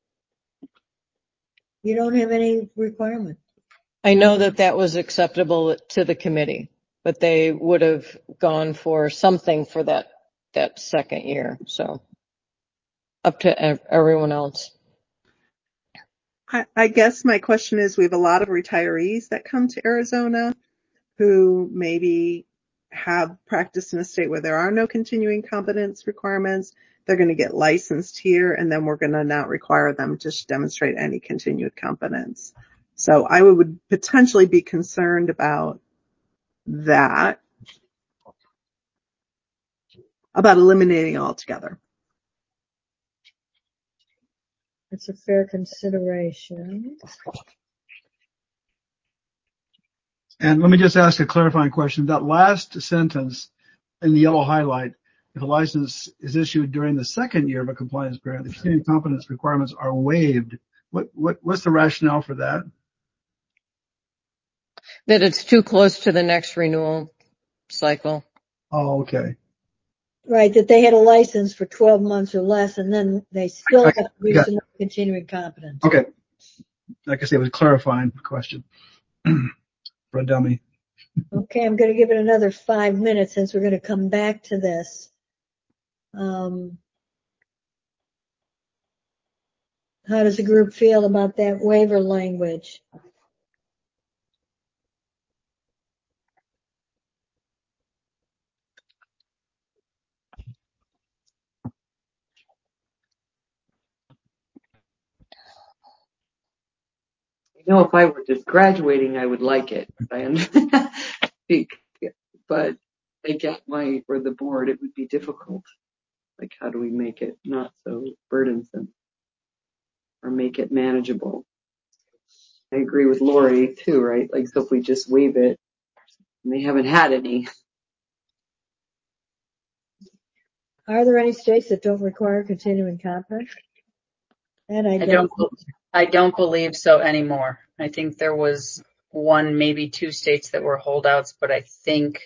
you don't have any requirement? I know that that was acceptable to the committee, but they would have gone for something for that that second year. So up to ev- everyone else. I, I guess my question is, we have a lot of retirees that come to Arizona who maybe have practiced in a state where there are no continuing competence requirements. They're going to get licensed here, and then we're going to not require them to demonstrate any continued competence. So I would potentially be concerned about that, about eliminating it altogether. It's a fair consideration. And let me just ask a clarifying question. That last sentence in the yellow highlight, if a license is issued during the second year of a compliance period, the continuing competence requirements are waived. What, what, what's the rationale for that? That it's too close to the next renewal cycle. Oh, okay. Right, that they had a license for twelve months or less, and then they still I, have to I do got, some continuing competence. okay. Like I say, it was a clarifying question for a dummy. Okay, I'm going to give it another five minutes since we're going to come back to this. Um, how does the group feel about that waiver language? You know, if I were just graduating, I would like it. I speak, but I get why for the board it would be difficult. Like, how do we make it not so burdensome or make it manageable? I agree with Lori too, right? Like, so if we just waive it, and they haven't had any. Are there any states that don't require continuing competence? And I, I don't. don't, I don't believe so anymore. I think there was one, maybe two states that were holdouts, but I think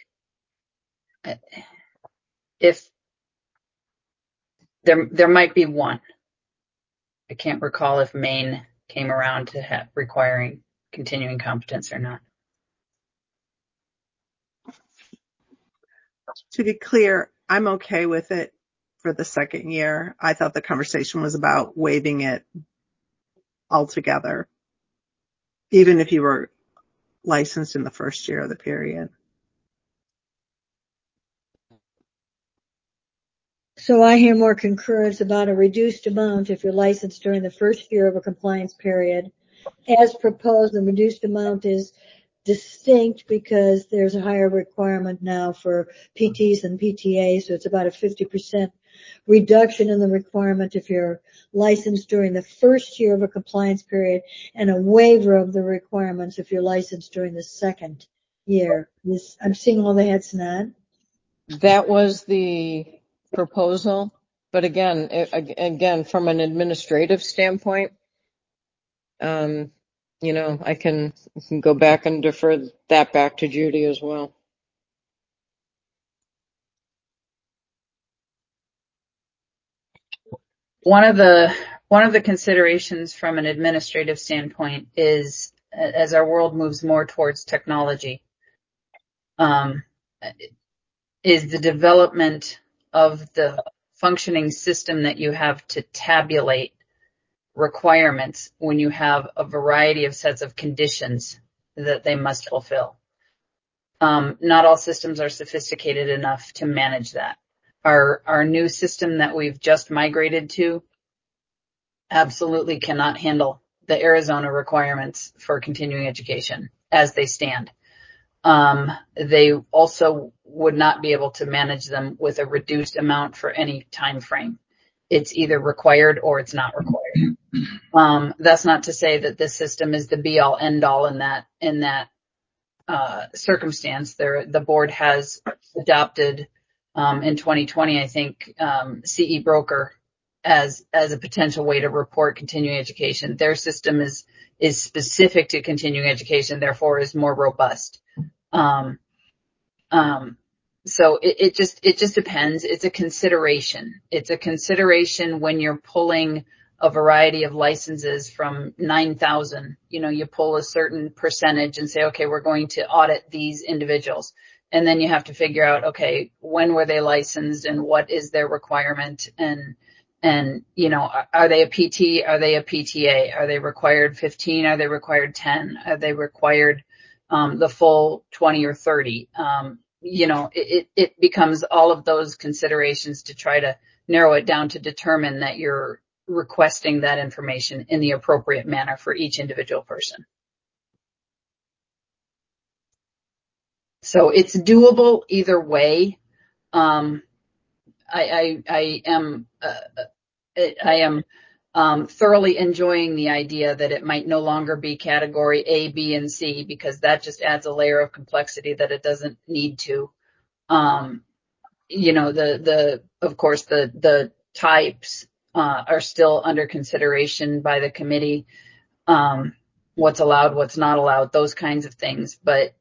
if there, there might be one. I can't recall if Maine came around to ha- requiring continuing competence or not. To be clear, I'm okay with it for the second year. I thought the conversation was about waiving it altogether, even if you were licensed in the first year of the period. So I hear more concurrence about a reduced amount if you're licensed during the first year of a compliance period. As proposed, the reduced amount is distinct because there's a higher requirement now for P Ts and P T As, so it's about a fifty percent reduction in the requirement if you're licensed during the first year of a compliance period, and a waiver of the requirements if you're licensed during the second year. This, I'm seeing all the heads nod. That was the proposal. But again, it, again, from an administrative standpoint, um, you know, I can, I can go back and defer that back to Judy as well. One of the one of the considerations from an administrative standpoint is, as our world moves more towards technology, um, is the development of the functioning system that you have to tabulate requirements when you have a variety of sets of conditions that they must fulfill. Um, not all systems are sophisticated enough to manage that. Our, our new system that we've just migrated to absolutely cannot handle the Arizona requirements for continuing education as they stand. Um, they also would not be able to manage them with a reduced amount for any time frame. It's either required or it's not required. Um, that's not to say that this system is the be all end all in that, in that, uh, circumstance. There, the board has adopted, um, in twenty twenty, I think, um, C E Broker as, as a potential way to report continuing education. Their system is, is specific to continuing education, therefore is more robust. Um, um, so it, it just, it just depends. It's a consideration. It's a consideration when you're pulling a variety of licenses from nine thousand. You know, you pull a certain percentage and say, okay, we're going to audit these individuals. And then you have to figure out, okay, when were they licensed and what is their requirement? And, and, you know, are, are they a P T? Are they a P T A? Are they required fifteen? Are they required ten? Are they required, um, the full twenty or thirty? Um, you know, it, it becomes all of those considerations to try to narrow it down to determine that you're requesting that information in the appropriate manner for each individual person. So it's doable either way. Um, I, I, I am, uh, I am um, thoroughly enjoying the idea that it might no longer be category A, B, and C, because that just adds a layer of complexity that it doesn't need to. Um, you know, the, the, of course, the, the types, uh, are still under consideration by the committee. Um, what's allowed, what's not allowed, those kinds of things. But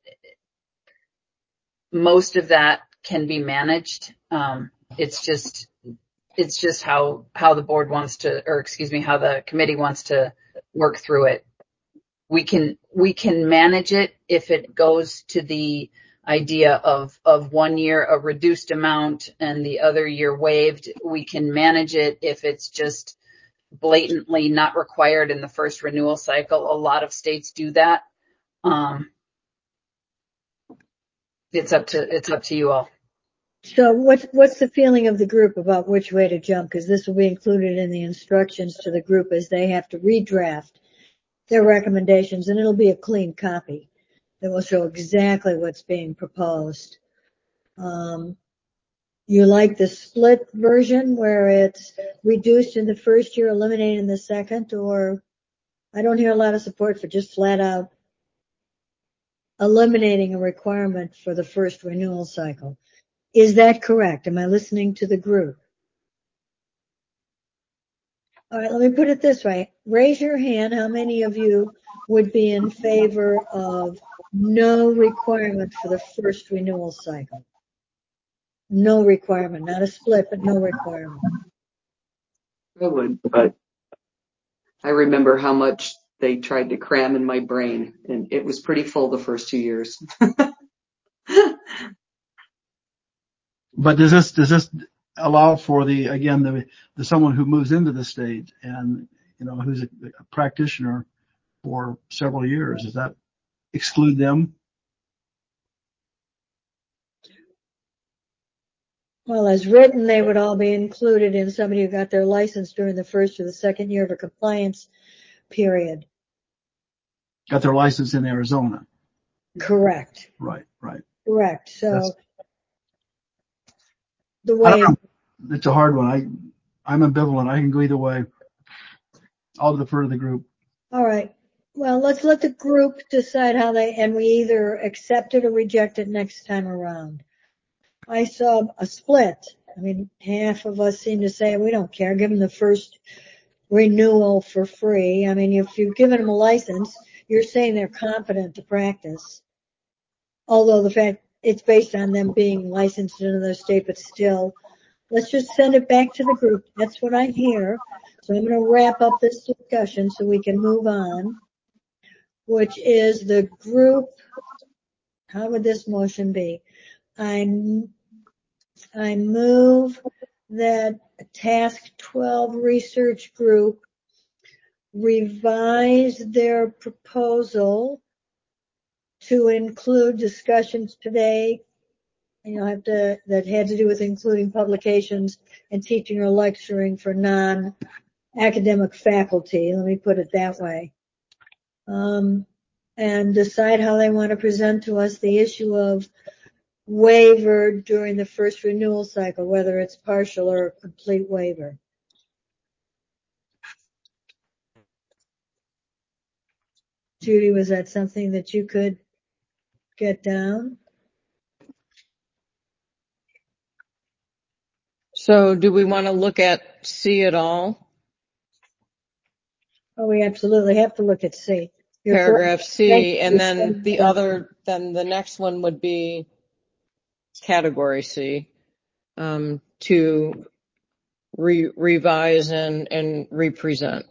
most of that can be managed. Um, it's just, it's just how, how the board wants to, or excuse me, how the committee wants to work through it. We can, we can manage it if it goes to the idea of, of one year a reduced amount and the other year waived. We can manage it if it's just blatantly not required in the first renewal cycle. A lot of states do that. Um, it's up to, it's up to you all. So what's, what's the feeling of the group about which way to jump? Because this will be included in the instructions to the group as they have to redraft their recommendations, and it'll be a clean copy that will show exactly what's being proposed. Um, you like the split version where it's reduced in the first year, eliminated in the second, or I don't hear a lot of support for just flat out eliminating a requirement for the first renewal cycle. Is that correct? Am I listening to the group? All right, let me put it this way. Raise your hand. How many of you would be in favor of no requirement for the first renewal cycle? No requirement, not a split, but no requirement. I would, but I remember how much they tried to cram in my brain, and it was pretty full the first two years. But does this, does this allow for the, again, the, the someone who moves into the state and, you know, who's a, a practitioner for several years? Does that exclude them? Well, as written, they would all be included in somebody who got their license during the first or the second year of a compliance period. Got their license in Arizona. Correct. Right, right. Correct. So That's, the I don't way, know. It's a hard one. I, I'm ambivalent. I can go either way. I'll defer to the group. all right. Well, let's let the group decide how they, and we either accept it or reject it next time around. I saw a split. I mean, half of us seem to say we don't care. Give them the first renewal for free. I mean, if you've given them a license, you're saying they're competent to practice. Although the fact it's based on them being licensed in another state, but still, let's just send it back to the group. That's what I hear. So I'm going to wrap up this discussion so we can move on, which is the group. How would this motion be? I, I move that Task twelve research group revise their proposal to include discussions today, you know, have to, that had to do with including publications and teaching or lecturing for non-academic faculty. Let me put it that way. Um, and decide how they want to present to us the issue of waiver during the first renewal cycle, whether it's partial or a complete waiver. Judy, was that something that you could get down? So do we want to look at C at all? Oh, we absolutely have to look at C. You're Paragraph correct. C, and then the other, then the next one would be category C, um, to re- revise and, and represent.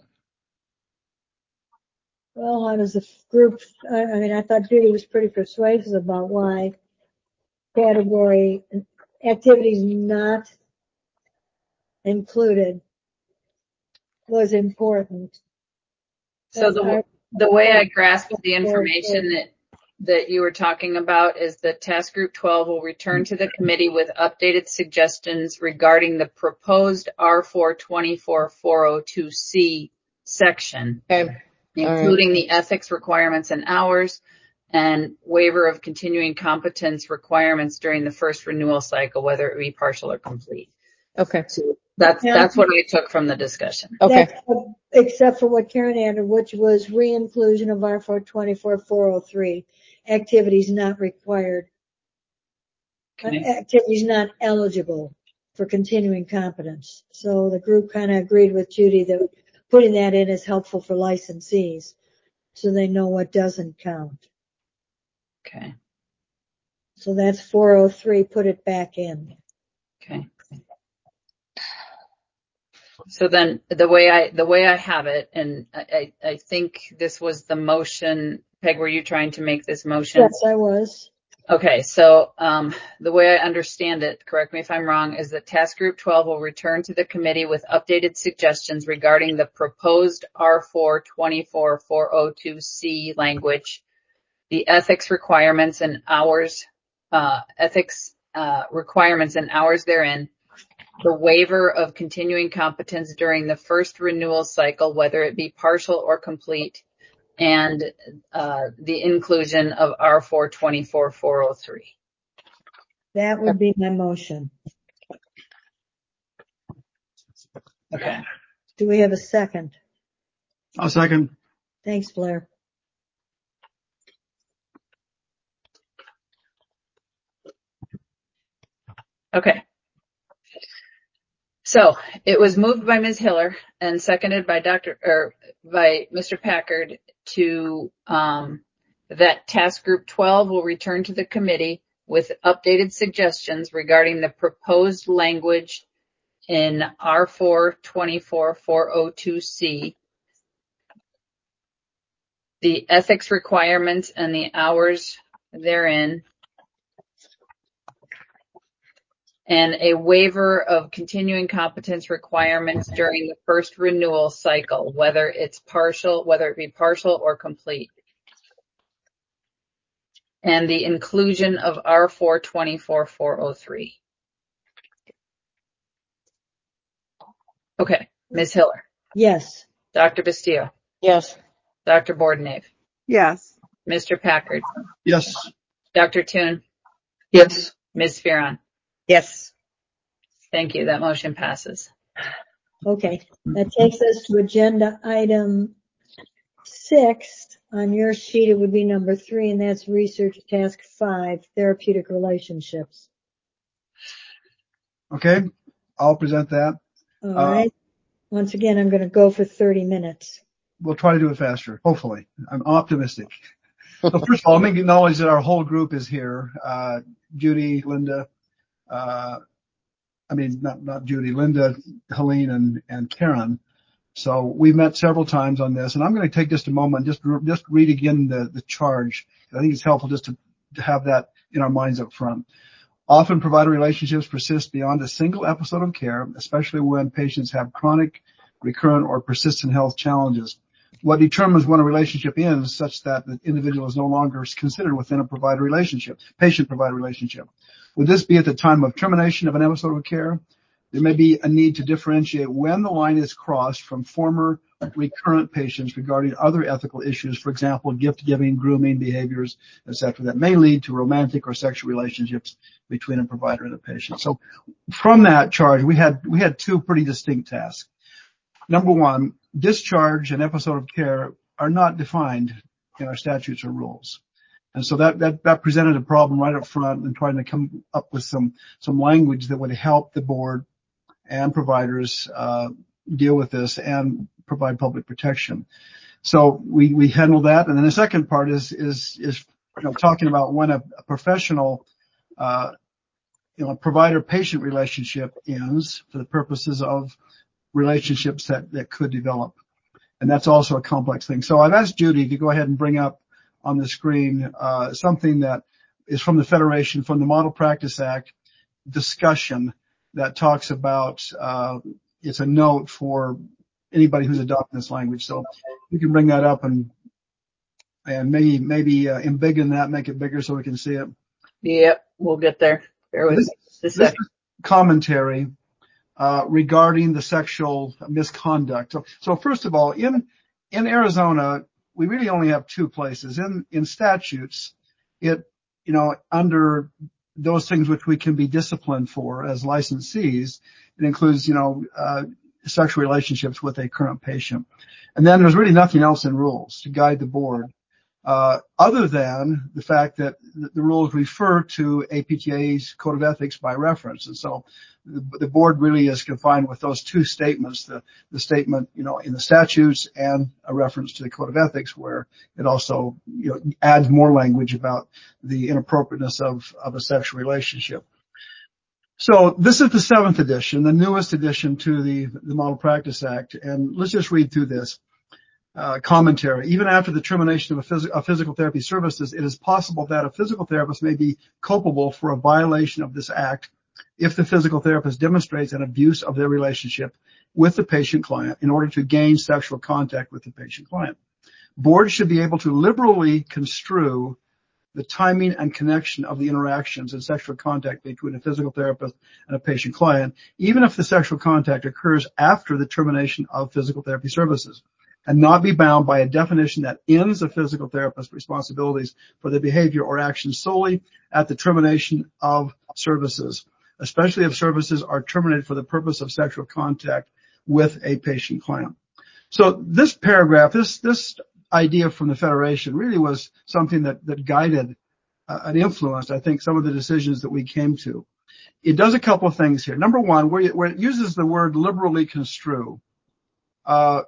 Well, how does the group, I, I mean, I thought Judy was pretty persuasive about why category activities not included was important. So the, the way I grasped the information that, that you were talking about is that Task Group twelve will return to the committee with updated suggestions regarding the proposed R four twenty-four four oh two C section, Okay. including All right. the ethics requirements and hours and waiver of continuing competence requirements during the first renewal cycle, whether it be partial or complete. Okay. So that's, Yeah. that's what I took from the discussion. Okay. That's, except for what Karen added, which was re-inclusion of R four twenty-four four oh three, activities not required. Okay. activities not eligible for continuing competence. So the group kind of agreed with Judy that putting that in is helpful for licensees so they know what doesn't count. Okay. So that's four oh three, put it back in. Okay. So then the way I, the way I have it, and I, I think this was the motion. Peg, were you trying to make this motion? Yes, I was. Okay. So, um, the way I understand it, correct me if I'm wrong, is that task group twelve will return to the committee with updated suggestions regarding the proposed R four twenty-four four oh two C language, the ethics requirements and hours, uh, ethics, uh, requirements and hours therein, the waiver of continuing competence during the first renewal cycle, whether it be partial or complete, and uh, the inclusion of R four twenty-four four oh three. That would be my motion. Okay. Do we have a second? I'll second. Thanks, Blair. Okay. So it was moved by Miz Hiller and seconded by Doctor or by Mister Packard to um, that task group twelve will return to the committee with updated suggestions regarding the proposed language in R four twenty-four four oh two C, the ethics requirements and the hours therein, and a waiver of continuing competence requirements during the first renewal cycle, whether it's partial, whether it be partial or complete. And the inclusion of R four twenty-four four oh three. Okay, Miz Hiller, Yes. Doctor Bastillo, Yes. Doctor Bordenave, Yes. Mister Packard, Yes. Doctor Toon, Yes. Miz Fearon. Yes. Thank you. That motion passes. Okay. That takes us to agenda item six. On your sheet, it would be number three, and that's research task five, therapeutic relationships. Okay. I'll present that. All Uh, right. Once again, I'm going to go for thirty minutes. We'll try to do it faster, hopefully. I'm optimistic. So first of all, let me acknowledge that our whole group is here. Uh, Judy, Linda, uh, I mean, not, not Judy, Linda, Helene, and, and Karen. So we've met several times on this, and I'm going to take just a moment, just, just read again the, the charge. I think it's helpful just to, to have that in our minds up front. Often provider relationships persist beyond a single episode of care, especially when patients have chronic, recurrent, or persistent health challenges. What determines when a relationship ends such that the individual is no longer considered within a provider relationship, patient-provider relationship? Would this be at the time of termination of an episode of care? There may be a need to differentiate when the line is crossed from former recurrent patients regarding other ethical issues, for example, gift-giving, grooming behaviors, et cetera, that may lead to romantic or sexual relationships between a provider and a patient. So from that charge, we had, we had two pretty distinct tasks. Number one, discharge and episode of care are not defined in our statutes or rules. And so that, that, that presented a problem right up front in trying to come up with some, some language that would help the board and providers, uh, deal with this and provide public protection. So we, we handled that. And then the second part is, is, is, you know, talking about when a, a professional, uh, you know, provider-patient relationship ends for the purposes of relationships that, that could develop. And that's also a complex thing. So I've asked Judy to go ahead and bring up on the screen, uh, something that is from the Federation, from the Model Practice Act discussion that talks about, uh, it's a note for anybody who's adopting this language. So you can bring that up and, and maybe, maybe, uh, embiggen that, make it bigger so we can see it. Yep, we'll get there. Bear with This, me just a this second. is commentary, uh, regarding the sexual misconduct. So, so first of all, in, in Arizona, we really only have two places. In, in statutes, it, you know, under those things which we can be disciplined for as licensees, it includes, you know, uh, sexual relationships with a current patient. And then there's really nothing else in rules to guide the board uh, other than the fact that the rules refer to A P T A's Code of Ethics by reference. And so the, the board really is confined with those two statements, the, the statement, you know, in the statutes and a reference to the Code of Ethics, where it also, you know, adds more language about the inappropriateness of, of a sexual relationship. So this is the seventh edition, the newest addition to the, the Model Practice Act. And let's just read through this. Uh, commentary. Even after the termination of, a phys- of physical therapy services, it is possible that a physical therapist may be culpable for a violation of this act if the physical therapist demonstrates an abuse of their relationship with the patient client in order to gain sexual contact with the patient client. Boards should be able to liberally construe the timing and connection of the interactions and sexual contact between a physical therapist and a patient client, even if the sexual contact occurs after the termination of physical therapy services, and not be bound by a definition that ends a physical therapist's responsibilities for the behavior or action solely at the termination of services, especially if services are terminated for the purpose of sexual contact with a patient client. So this paragraph, this, this idea from the Federation really was something that, that guided uh, and influenced, I think, some of the decisions that we came to. It does a couple of things here. Number one, where, it, where it uses the word liberally construe, uh,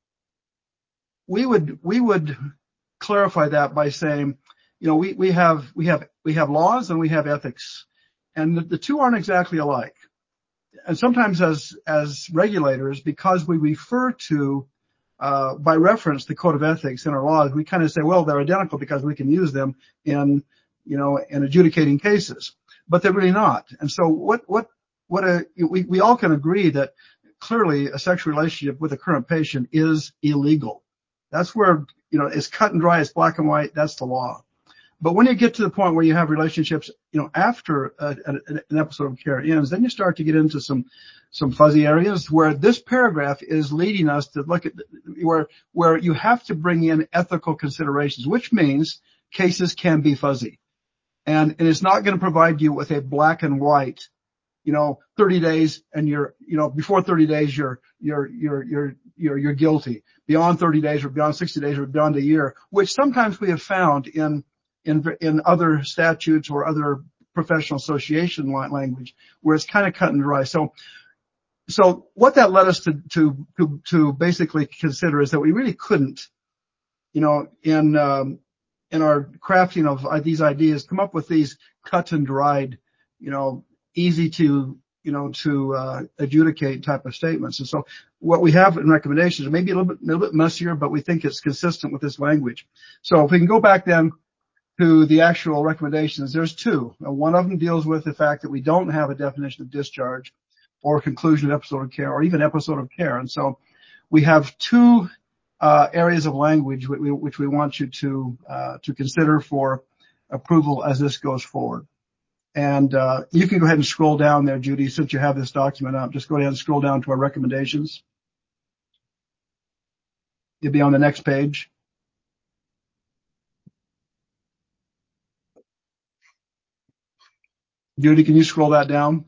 we would, we would clarify that by saying, you know, we, we have, we have, we have laws and we have ethics, and the, the two aren't exactly alike. And sometimes as, as regulators, because we refer to, uh, by reference the Code of Ethics in our laws, we kind of say, well, they're identical because we can use them in, you know, in adjudicating cases, but they're really not. And so what, what, what a, we, we all can agree that clearly a sexual relationship with a current patient is illegal. That's where, you know, it's cut and dry, it's black and white, that's the law. But when you get to the point where you have relationships, you know, after a, a, an episode of care ends, then you start to get into some, some fuzzy areas where this paragraph is leading us to look at where, where you have to bring in ethical considerations, which means cases can be fuzzy. And, and it's not going to provide you with a black and white, you know, thirty days and you're, you know, before thirty days, you're, you're, you're, you're, you're, you're guilty. Beyond thirty days or beyond sixty days or beyond a year, which sometimes we have found in, in, in other statutes or other professional association language where it's kind of cut and dry. So, so what that led us to, to, to, to basically consider is that we really couldn't, you know, in, um, in our crafting of these ideas, come up with these cut and dried, you know, easy to, you know, to, uh, adjudicate type of statements. And so what we have in recommendations may be a little bit, a little bit messier, but we think it's consistent with this language. So if we can go back then to the actual recommendations, there's two. Now, one of them deals with the fact that we don't have a definition of discharge or conclusion of episode of care or even episode of care. And so we have two, uh, areas of language which we, which we want you to, uh, to consider for approval as this goes forward. And, uh, you can go ahead and scroll down there, Judy, since you have this document up. Just go ahead and scroll down to our recommendations. You'll be on the next page. Judy, can you scroll that down?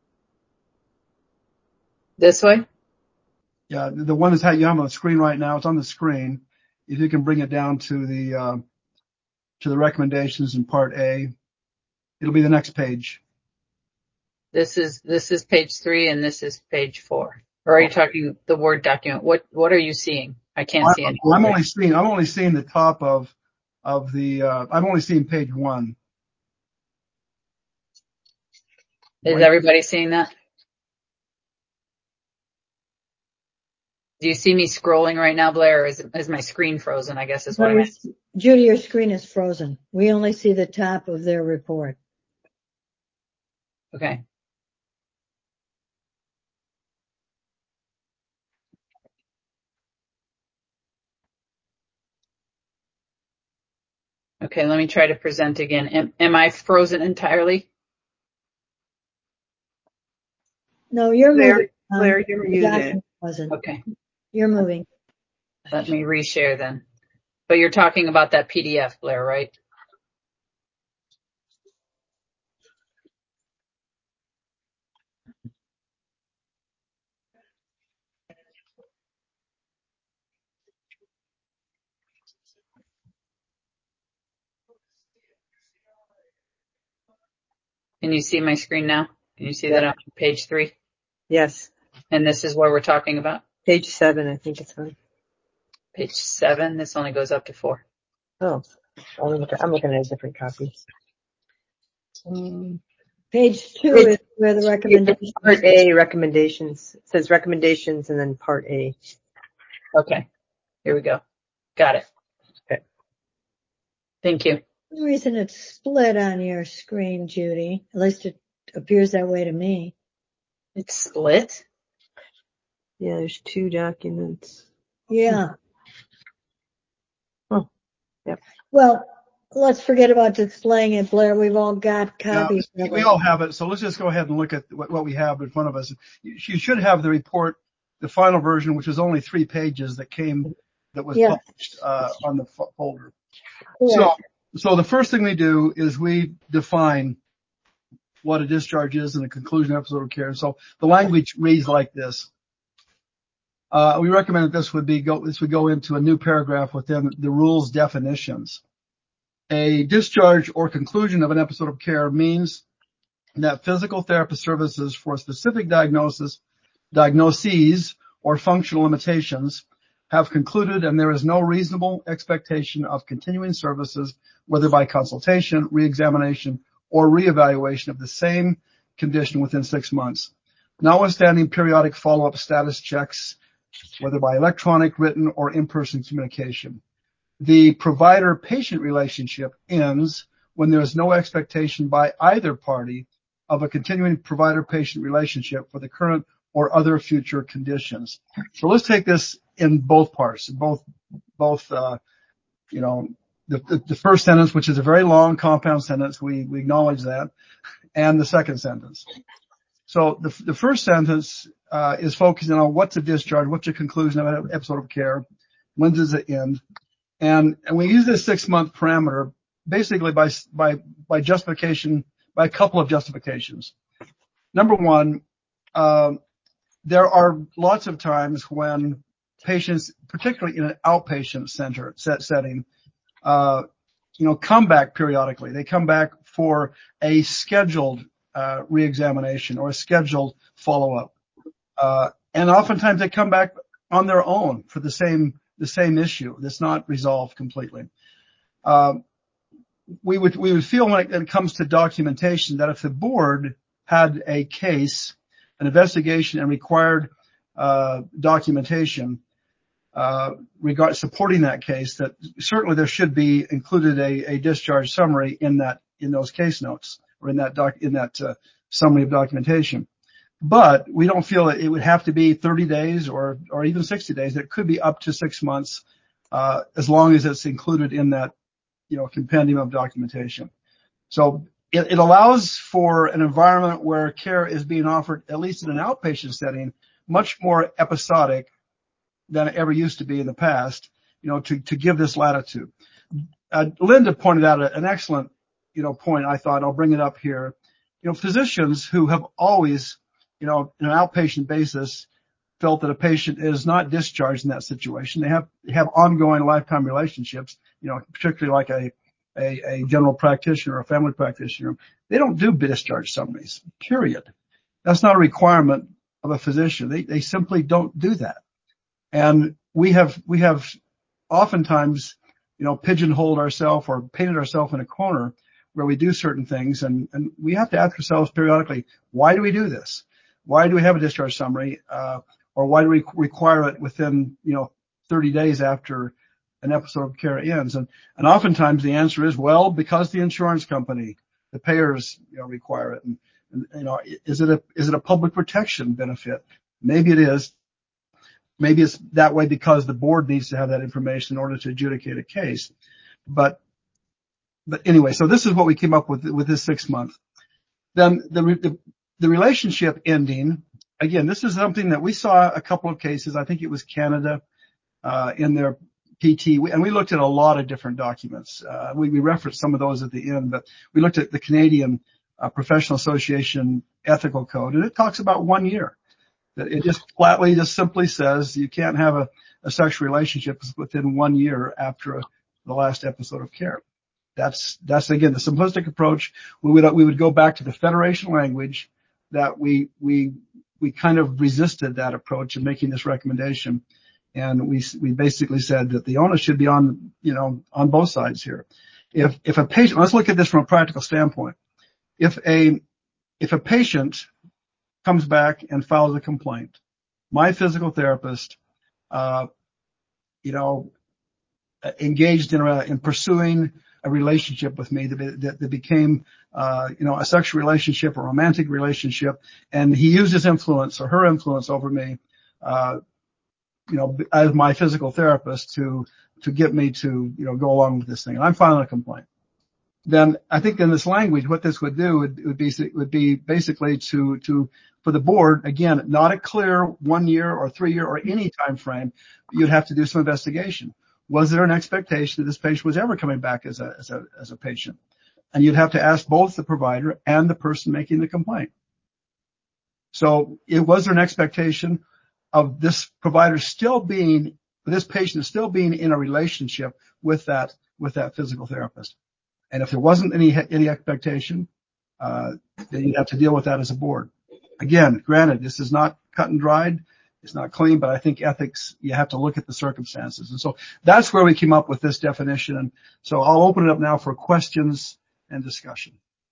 This way? Yeah, the one that's you have on the screen right now, it's on the screen. If you can bring it down to the, uh, to the recommendations in part A, it'll be the next page. This is, this is page three and this is page four. Or are you talking the Word document? What, what are you seeing? I can't see anything. I'm only seeing, I'm only seeing the top of, of the, uh, I'm only seeing page one. Is everybody seeing that? Do you see me scrolling right now, Blair, or is, is my screen frozen? I guess is what I'm asking. Judy, your screen is frozen. We only see the top of their report. Okay. Okay, let me try to present again. Am, am I frozen entirely? No, you're Blair, moving. Um, Blair, you're the muted. document wasn't. Okay, You're moving. let me reshare then. But you're talking about that P D F, Blair, right? Can you see my screen now? Can you see Yeah. that on page three? Yes. And this is what we're talking about? Page seven, I think it's on. Page seven. This only goes up to four. Oh, I'm looking, I'm looking at a different copy. Um, page two It- is where the recommendations. Part A, recommendations. It says recommendations and then part A. Okay. Here we go. Got it. Okay. Thank you. For some reason it's split on your screen, Judy. At least it appears that way to me. It's split. Yeah, there's two documents. Yeah. Oh, yep. Well, let's forget about displaying it, Blair. We've all got Yeah, copies of we it. all have it. So let's just go ahead and look at what, what we have in front of us. You, you should have the report, the final version, which is only three pages that came, that was Yeah. published uh, on the fo- folder. Correct. So, so the first thing we do is we define what a discharge is and a conclusion episode of care. So the language reads like this. Uh, we recommend that this would be go, this would go into a new paragraph within the rules definitions. A discharge or conclusion of an episode of care means that physical therapist services for a specific diagnosis, diagnoses, or functional limitations have concluded and there is no reasonable expectation of continuing services, whether by consultation, re-examination, or re-evaluation of the same condition within six months. Notwithstanding periodic follow-up status checks, whether by electronic, written, or in-person communication. The provider-patient relationship ends when there is no expectation by either party of a continuing provider-patient relationship for the current or other future conditions. So let's take this in both parts, both, both, uh, you know, the, the, the first sentence, which is a very long compound sentence. We, we acknowledge that. And the second sentence. So the, the first sentence, uh, is focusing on what's a discharge, what's a conclusion of an episode of care, when does it end? And, and we use this six month parameter basically by, by, by justification, by a couple of justifications. Number one, um, there are lots of times when patients, particularly in an outpatient center set setting, uh, you know, come back periodically. They come back for a scheduled, uh, reexamination or a scheduled follow-up. Uh, and oftentimes they come back on their own for the same, the same issue that's not resolved completely. Um, we would, we would feel when it, when it comes to documentation that if the board had a case, an investigation and required, uh, documentation, uh, regard supporting that case, that certainly there should be included a, a discharge summary in that, in those case notes or in that doc, in that, uh, summary of documentation. But we don't feel that it would have to be thirty days or, or even sixty days. It could be up to six months, uh, as long as it's included in that, you know, compendium of documentation. So it, it allows for an environment where care is being offered, at least in an outpatient setting, much more episodic than it ever used to be in the past, you know, to, to give this latitude. Uh, Linda pointed out an excellent, you know, point. I thought I'll bring it up here. You know, physicians who have always, you know, on an outpatient basis, felt that a patient is not discharged in that situation. They have, they have ongoing lifetime relationships, you know, particularly like a, a, a general practitioner or a family practitioner. They don't do discharge summaries, period. That's not a requirement of a physician. They, they simply don't do that. And we have, we have oftentimes, you know, pigeonholed ourselves or painted ourselves in a corner where we do certain things. And, and we have to ask ourselves periodically, why do we do this? Why do we have a discharge summary? Uh, or why do we require it within, you know, thirty days after an episode of care ends? And, and oftentimes the answer is, well, because the insurance company, the payers, you know, require it. And, and you know, is it a, is it a public protection benefit? Maybe it is. Maybe it's that way because the board needs to have that information in order to adjudicate a case. But, but anyway, so this is what we came up with, with this six month. Then the, the, the relationship ending, again, this is something that we saw a couple of cases. I think it was Canada, uh, in their P T. We, and we looked at a lot of different documents. Uh, we, we referenced some of those at the end, but we looked at the Canadian uh, Professional Association Ethical Code, and it talks about one year. That it just flatly just simply says you can't have a, a sexual relationship within one year after a, the last episode of care. That's, that's again, the simplistic approach. We would, we would go back to the Federation language that we, we, we kind of resisted that approach of making this recommendation. And we, we basically said that the onus should be on, you know, on both sides here. If, if a patient, let's look at this from a practical standpoint. If a, if a patient comes back and files a complaint, my physical therapist, uh, you know, engaged in, a, in pursuing a relationship with me that, that, that became, uh, you know, a sexual relationship, a romantic relationship, and he used his influence or her influence over me, uh, you know, as my physical therapist to, to get me to, you know, go along with this thing. And I'm filing a complaint. Then I think in this language, what this would do would, would be, would be basically to, to, for the board, again, not a clear one year or three year or any time frame, you'd have to do some investigation. Was there an expectation that this patient was ever coming back as a, as a, as a patient? And you'd have to ask both the provider and the person making the complaint. So it was there an expectation of this provider still being, this patient still being in a relationship with that, with that physical therapist. And if there wasn't any, any expectation, uh, then you'd have to deal with that as a board. Again, granted, this is not cut and dried. It's not clean, but I think ethics, you have to look at the circumstances. And so that's where we came up with this definition. And so I'll open it up now for questions and discussion.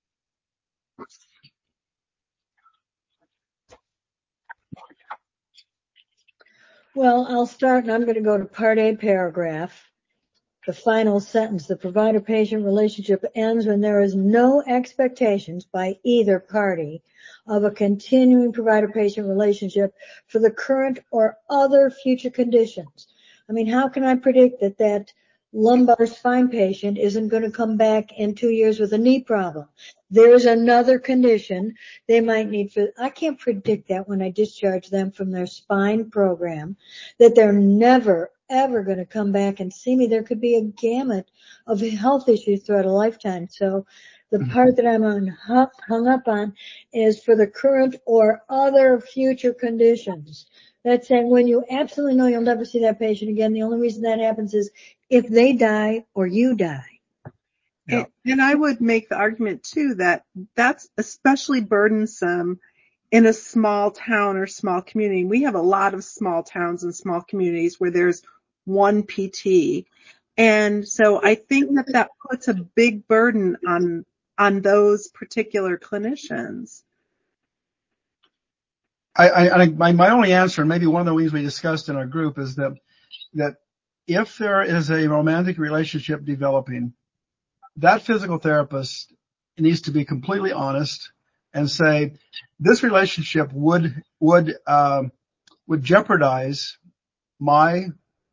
Well, I'll start, and I'm going to go to Part A paragraph. The final sentence, the provider-patient relationship ends when there is no expectations by either party of a continuing provider-patient relationship for the current or other future conditions. I mean, how can I predict that that lumbar spine patient isn't going to come back in two years with a knee problem? There's another condition they might need for, I can't predict that when I discharge them from their spine program, that they're never ever going to come back and see me. There could be a gamut of health issues throughout a lifetime. So the part that I'm on, hung up on is for the current or other future conditions. That's saying when you absolutely know you'll never see that patient again, the only reason that happens is if they die or you die. And, and I would make the argument too that that's especially burdensome in a small town or small community. We have a lot of small towns and small communities where there's one P T. And so I think that that puts a big burden on, on those particular clinicians. I, I, I my, my only answer, and maybe one of the things we discussed in our group, is that, that if there is a romantic relationship developing, that physical therapist needs to be completely honest and say, this relationship would, would, um, would jeopardize my,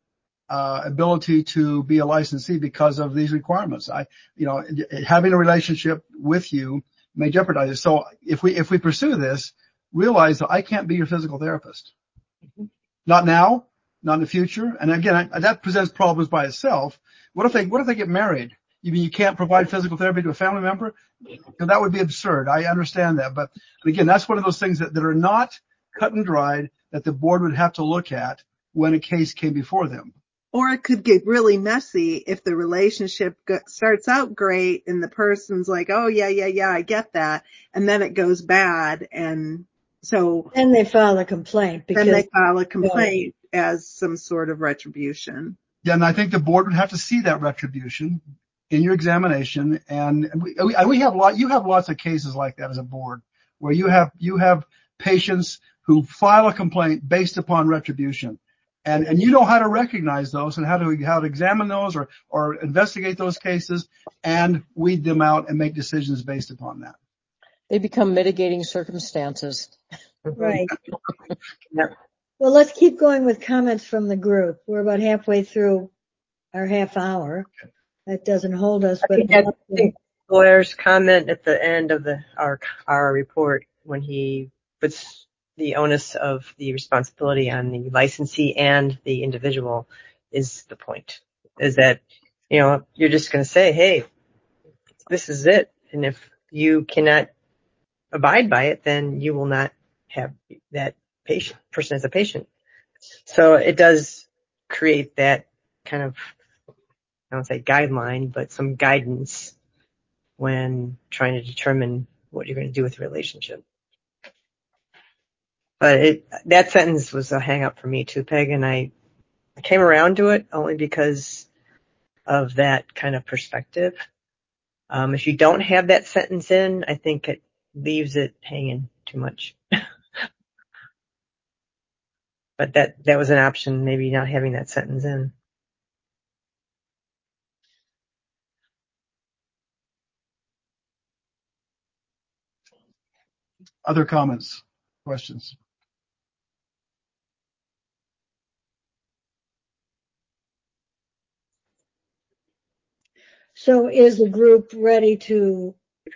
uh, ability to be a licensee because of these requirements. I, you know, having a relationship with you may jeopardize it. So if we, if we pursue this, realize that I can't be your physical therapist. Mm-hmm. Not now, not in the future. And again, I, that presents problems by itself. What if they, what if they get married? You mean you can't provide physical therapy to a family member? Because that would be absurd. I understand that. But again, that's one of those things that, that are not cut and dried that the board would have to look at when a case came before them. Or it could get really messy if the relationship starts out great and the person's like, oh, yeah, yeah, yeah, I get that. And then it goes bad. And so then they file a complaint. Because then they file a complaint yeah. as some sort of retribution. Yeah, and I think the board would have to see that retribution in your examination. And we, we have a lot, you have lots of cases like that as a board where you have, you have patients who file a complaint based upon retribution. And, and you know how to recognize those and how to, how to examine those or, or investigate those cases and weed them out and make decisions based upon that. They become mitigating circumstances. Right. Yep. Well, let's keep going with comments from the group. We're about halfway through our half hour. That doesn't hold us, but I think Blair's comment at the end of the our our report when he puts the onus of the responsibility on the licensee and the individual is the point. Is that, you know, you're just going to say, hey, this is it. And if you cannot abide by it, then you will not have that patient person as a patient. So it does create that kind of I don't say guideline, but some guidance when trying to determine what you're going to do with the relationship. But it, that sentence was a hang up for me too, Peg, and I, I came around to it only because of that kind of perspective. Um, if you don't have that sentence in, I think it leaves it hanging too much. But that, that was an option, maybe not having that sentence in. Other comments, questions? So is the group ready to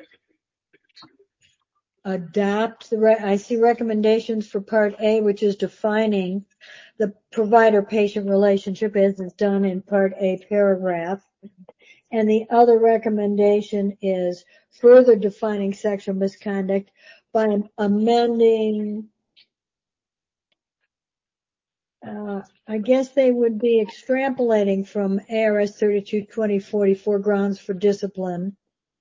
adopt the, re- I see recommendations for part A, which is defining the provider-patient relationship as is done in part A paragraph. And the other recommendation is further defining sexual misconduct by amending, uh, I guess they would be extrapolating from A R S thirty-two twenty forty-four grounds for discipline.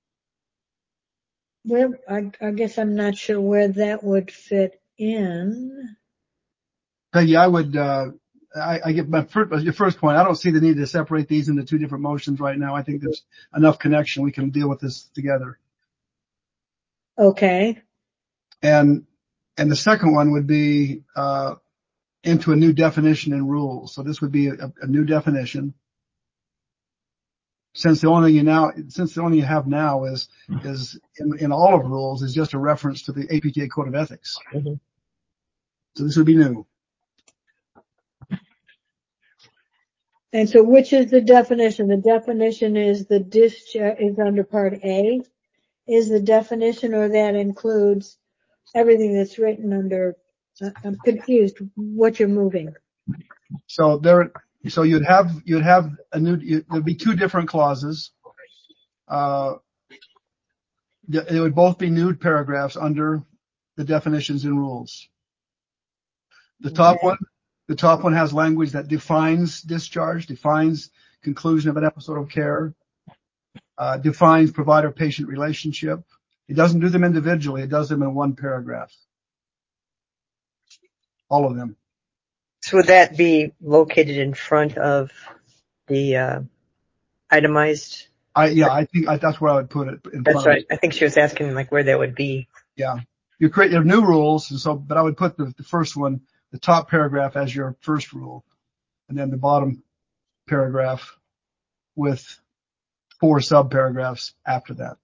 Where, I, I guess I'm not sure where that would fit in. Peggy, I would, uh, I, I get my first, your first point. I don't see the need to separate these into two different motions right now. I think there's enough connection. We can deal with this together. Okay. And, and the second one would be, uh, into a new definition and rules. So this would be a, a new definition. Since the only you now, since the only you have now is, is in, in all of rules is just a reference to the A P T A Code of Ethics. Mm-hmm. So this would be new. And so which is the definition? The definition is the discharge is under part A is the definition, or that includes everything that's written under, uh, I'm confused what you're moving. So there, so you'd have, you'd have a new, you, there'd be two different clauses. Uh, they would both be nude paragraphs under the definitions and rules. The top Okay. one, the top one has language that defines discharge, defines conclusion of an episode of care, uh, defines provider-patient relationship. It doesn't do them individually. It does them in one paragraph. All of them. So would that be located in front of the uh, itemized? I, yeah, I think I, that's where I would put it. In That's front right. of it. I think she was asking like where that would be. Yeah. You create your new rules, and so, but I would put the, the first one, the top paragraph as your first rule, and then the bottom paragraph with four sub-paragraphs after that.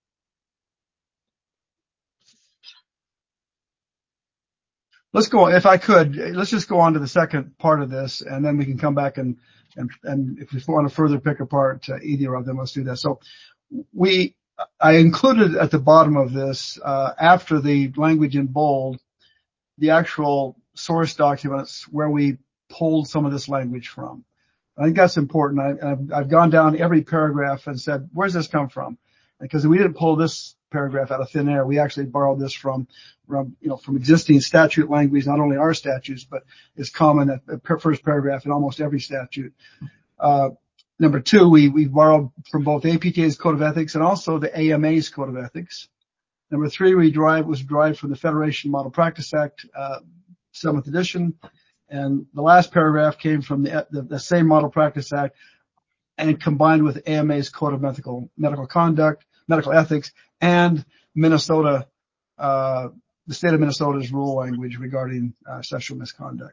Let's go, if I could, let's just go on to the second part of this, and then we can come back and, and, and if we want to further pick apart uh, either of them, let's do that. So we, I included at the bottom of this, uh, after the language in bold, the actual source documents where we pulled some of this language from. I think that's important. I, I've, I've gone down every paragraph and said, where's this come from? Because we didn't pull this paragraph out of thin air. We actually borrowed this from, from, you know, from existing statute language, not only our statutes, but it's common at the first paragraph in almost every statute. Uh, number two, we, we borrowed from both A P T A's Code of Ethics and also the A M A's Code of Ethics. Number three, we derived, was derived from the Federation Model Practice Act, uh, seventh edition. And the last paragraph came from the, the, the same Model Practice Act and combined with A M A's Code of Medical, Medical Conduct, Medical Ethics, and Minnesota, uh, the state of Minnesota's rule language regarding uh, sexual misconduct.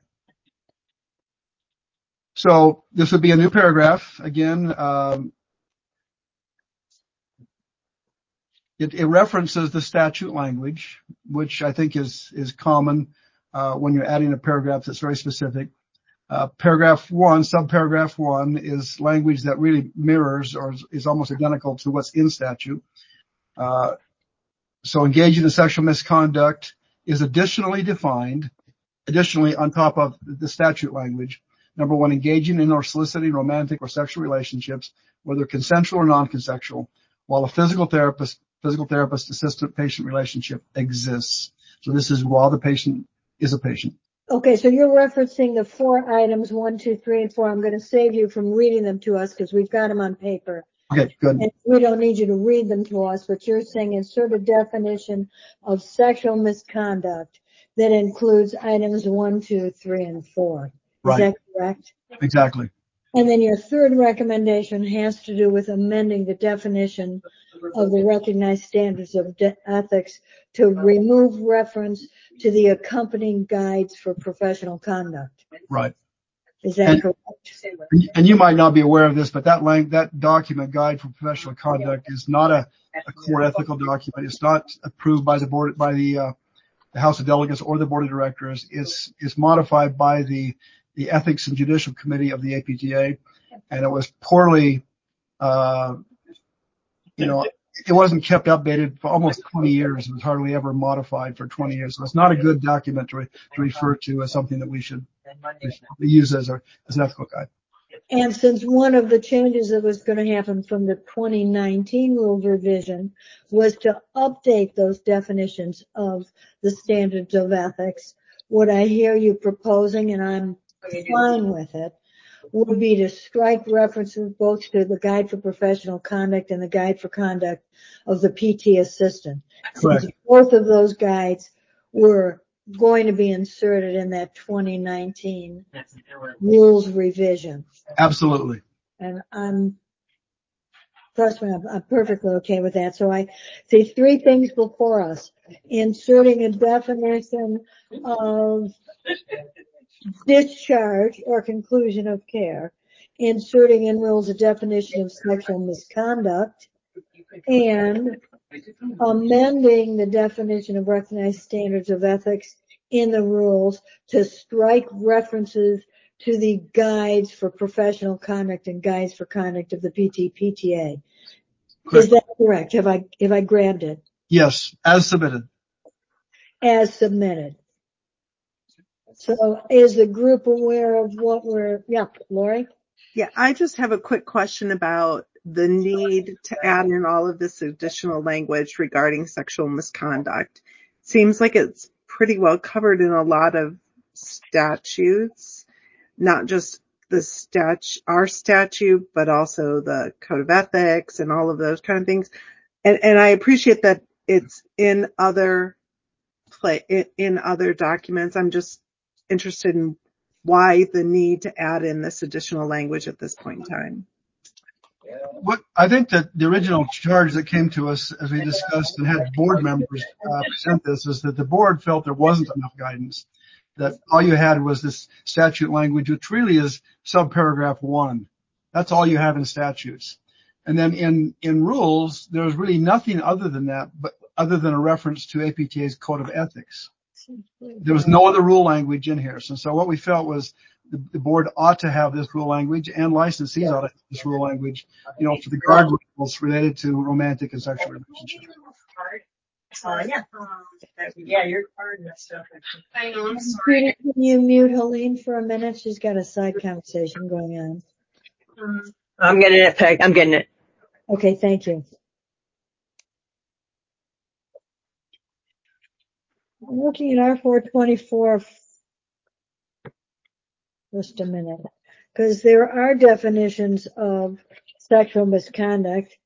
So this would be a new paragraph. Again, um, it, it references the statute language, which I think is, is common uh, when you're adding a paragraph that's very specific. Uh, paragraph one, subparagraph one is language that really mirrors or is, is almost identical to what's in statute. Uh, so engaging in sexual misconduct is additionally defined, additionally on top of the statute language. Number one, engaging in or soliciting romantic or sexual relationships, whether consensual or non-consensual, while a physical therapist, physical therapist assistant patient relationship exists. So this is while the patient is a patient. Okay, so you're referencing the four items, one, two, three, and four. I'm going to save you from reading them to us because we've got them on paper. Okay, good. And we don't need you to read them to us, but you're saying insert a definition of sexual misconduct that includes items one, two, three, and four. Is Right. that correct? Exactly. And then your third recommendation has to do with amending the definition of the recognized standards of de- ethics to remove reference to the accompanying guides for professional conduct. Right. Is that And, correct? and you might not be aware of this, but that lang- that document, Guide for Professional Conduct, is not a, a core ethical document. It's not approved by the board, by the, uh, the House of Delegates or the Board of Directors. It's, it's modified by the, the Ethics and Judicial Committee of the A P T A, and it was poorly, uh, you know, it wasn't kept updated for almost twenty years. It was hardly ever modified for twenty years. So it's not a good document to, re- to refer to as something that we should use as, a, as an ethical guide. And since one of the changes that was going to happen from the twenty nineteen rule revision was to update those definitions of the standards of ethics, what I hear you proposing, and I'm fine with it, would be to strike references both to the Guide for Professional Conduct and the Guide for Conduct of the P T assistant. Correct. Since both of those guides were going to be inserted in that twenty nineteen rules revision. Absolutely. And I'm, trust me, I'm, I'm perfectly okay with that. So I see three things before us. Inserting a definition of discharge or conclusion of care, inserting in rules a definition of sexual misconduct, and amending the definition of recognized standards of ethics in the rules to strike references to the guides for professional conduct and guides for conduct of the P T P T A. Correct. Is that correct? Have I, have I grabbed it? Yes, as submitted. As submitted. So is the group aware of what we're, yeah, Lori? Yeah, I just have a quick question about the need to add in all of this additional language regarding sexual misconduct. Seems like it's pretty well covered in a lot of statutes, not just the stat, our statute, but also the Code of Ethics and all of those kind of things. And, and I appreciate that it's in other play, in, in other documents. I'm just interested in why the need to add in this additional language at this point in time. What I think that the original charge that came to us as we discussed and had board members uh, present this is that the board felt there wasn't enough guidance, that all you had was this statute language, which really is subparagraph one. That's all you have in statutes. And then in, in rules, there's really nothing other than that, but other than a reference to A P T A's Code of Ethics. There was no other rule language in here. So, so what we felt was the, the board ought to have this rule language, and licensees ought to have this rule language, you know, for the guardrails related to romantic and sexual relationships. Uh, yeah. Yeah, your card and stuff. I know, I'm Can you mute Helene for a minute? She's got a side conversation going on. sorry. I'm getting it, Peg. I'm getting it. Okay, thank you. I'm looking at R four twenty-four. Just a minute. Because there are definitions of sexual misconduct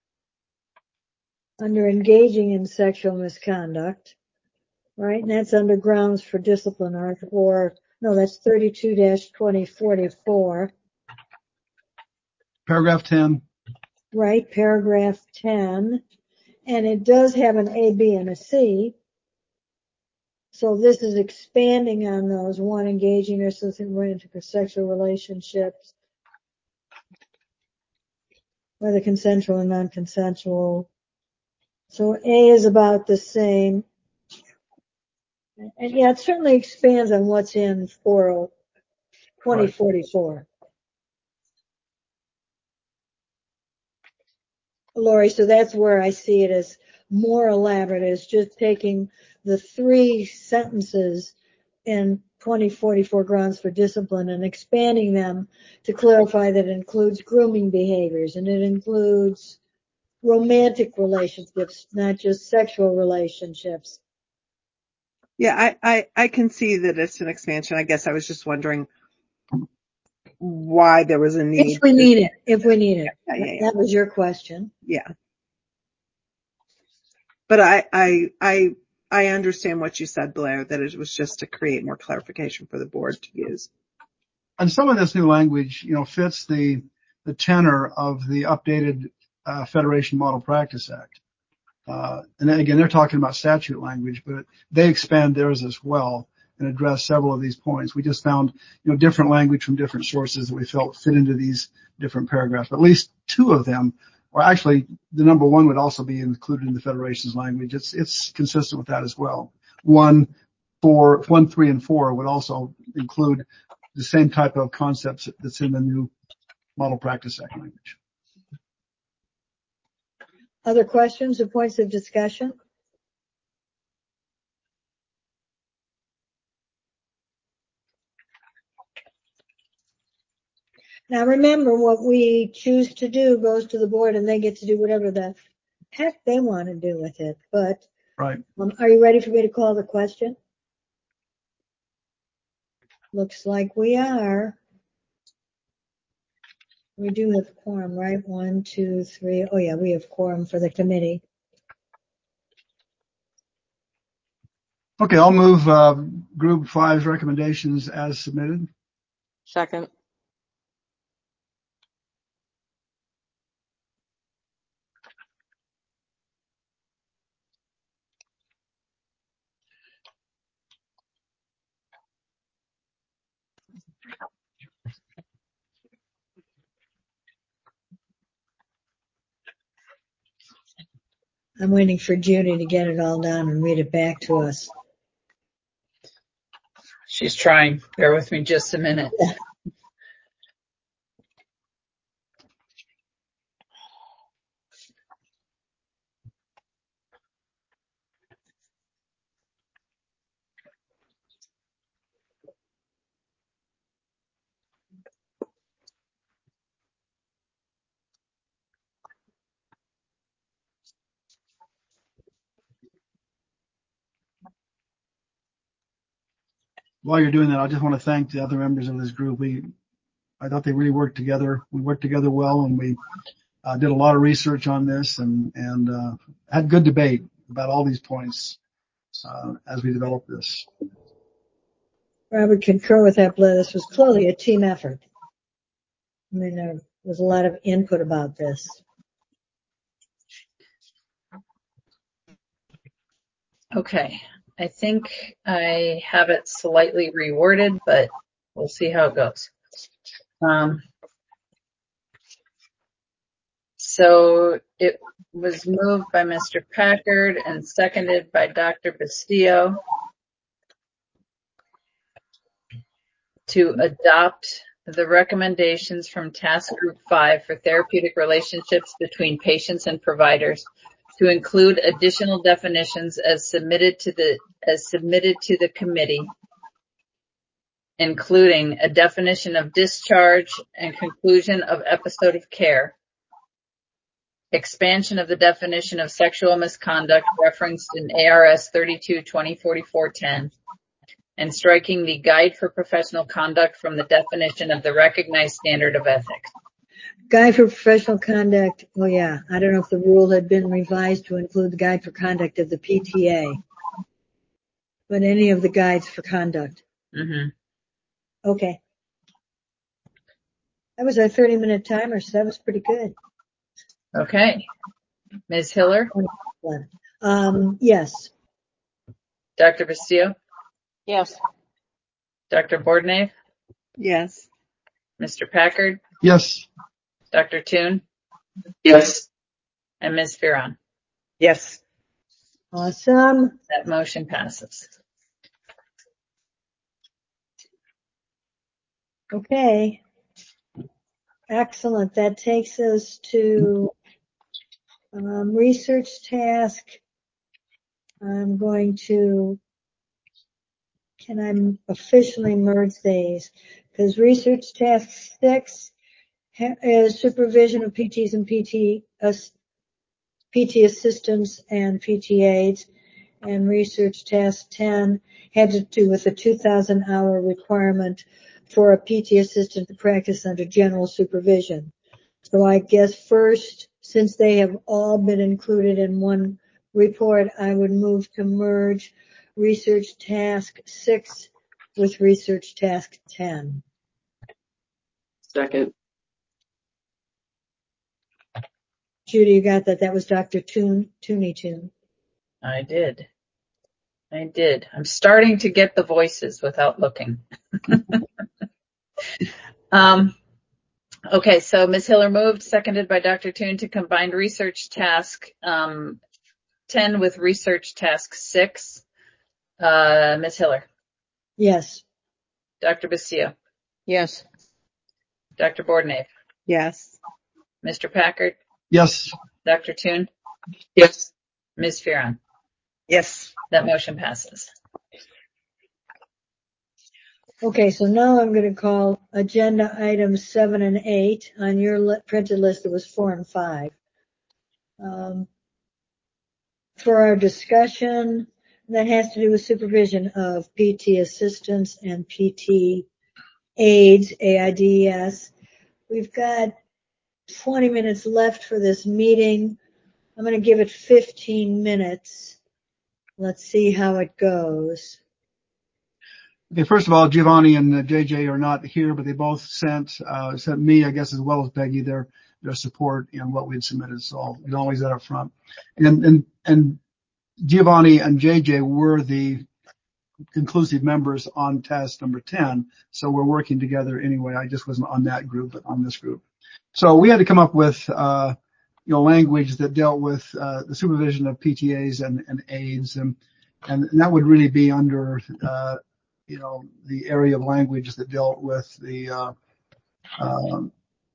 under engaging in sexual misconduct, right? And that's under grounds for discipline or, or no, that's thirty-two dash twenty forty-four, Paragraph ten. right? Paragraph ten. And it does have an A, B, and a C. So this is expanding on those. One, engaging or associating romantic or sexual relationships, whether consensual or non-consensual. So A is about the same. And yeah, it certainly expands on what's in twenty forty-four. Lori, so that's where I see it as more elaborate, is just taking the three sentences in twenty forty-four grounds for discipline and expanding them to clarify that it includes grooming behaviors and it includes romantic relationships, not just sexual relationships. Yeah, I, I, I can see that it's an expansion. I guess I was just wondering why there was a need. If we need it, if we need it. Yeah, yeah, yeah. That was your question. Yeah. But I, I, I, I understand what you said, Blair, that it was just to create more clarification for the board to use. And some of this new language, you know, fits the the tenor of the updated uh, Federation Model Practice Act. Uh, and then again, they're talking about statute language, but they expand theirs as well and address several of these points. We just found, you know, different language from different sources that we felt fit into these different paragraphs. But at least two of them, or actually the number one would also be included in the Federation's language. It's, it's consistent with that as well. One, four, one, three, and four would also include the same type of concepts that's in the new Model Practice Act language. Other questions or points of discussion? Now remember, what we choose to do goes to the board and they get to do whatever the heck they want to do with it. But Right. um, are you ready for me to call the question? Looks like we are. We do have quorum, right? One, two, three. Oh yeah, we have quorum for the committee. Okay, I'll move uh, Group Five's recommendations as submitted. Second. I'm waiting for Judy to get it all down and read it back to us. She's trying. Bear with me just a minute. While you're doing that, I just want to thank the other members of this group. We, I thought they really worked together. We worked together well, and we uh, did a lot of research on this, and and uh, had good debate about all these points uh, as we developed this. I would concur with that, Blair. This was clearly a team effort. I mean, there was a lot of input about this. Okay. I think I have it slightly reworded, but we'll see how it goes. Um, so it was moved by Mister Packard and seconded by Doctor Bastillo to adopt the recommendations from Task Group five for therapeutic relationships between patients and providers, to include additional definitions as submitted to the as submitted to the committee, including a definition of discharge and conclusion of episode of care, expansion of the definition of sexual misconduct referenced in A R S thirty-two twenty forty-four ten, and striking the Guide for Professional Conduct from the definition of the recognized standard of ethics. Guide for Professional Conduct. Oh yeah, I don't know if the rule had been revised to include the Guide for Conduct of the P T A, but any of the guides for conduct. Mm-hmm. Okay. That was our thirty minute timer, so that was pretty good. Okay. Miz Hiller? Um, yes. Doctor Bastillo? Yes. Doctor Bordnave? Yes. Mister Packard? Yes. Doctor Toon? Yes. And Miz Fearon? Yes. Awesome. That motion passes. Okay. Excellent. That takes us to um, research task. I'm going to, can I officially merge these? Because research task six is supervision of P Ts and P T, uh, P T assistants and P T As. and research task ten had to do with the two thousand hour requirement for a P T assistant to practice under general supervision. So I guess first, since they have all been included in one report, I would move to merge research task six with research task ten. Second. Judy, you got that? That was Doctor Toon, Tooney Toon. I did. I did. I'm starting to get the voices without looking. um, okay, so Miz Hiller moved, seconded by Doctor Toon, to combine research task um, ten with research task six. Uh, Miz Hiller. Yes. Doctor Basile. Yes. Doctor Bordenave. Yes. Mister Packard. Yes. Doctor Toon. Yes. Miz Fearon. Yes. That motion passes. Okay, so now I'm going to call agenda items seven and eight. On your li- printed list, it was four and five. Um, for our discussion, that has to do with supervision of P T assistants and P T aides, A I D E S. We've got twenty minutes left for this meeting. I'm going to give it fifteen minutes. Let's see how it goes. Okay, first of all, Giovanni and uh, J J are not here, but they both sent, uh, sent me, I guess, as well as Peggy, their, their support in what we had submitted. So I'll acknowledge that up front. And, and, and Giovanni and J J were the conclusive members on task number ten. So we're working together anyway. I just wasn't on that group, but on this group. So we had to come up with, uh, you know, language that dealt with, uh, the supervision of P T As and, and aides. And, and that would really be under, uh, you know, the area of language that dealt with the, uh, um,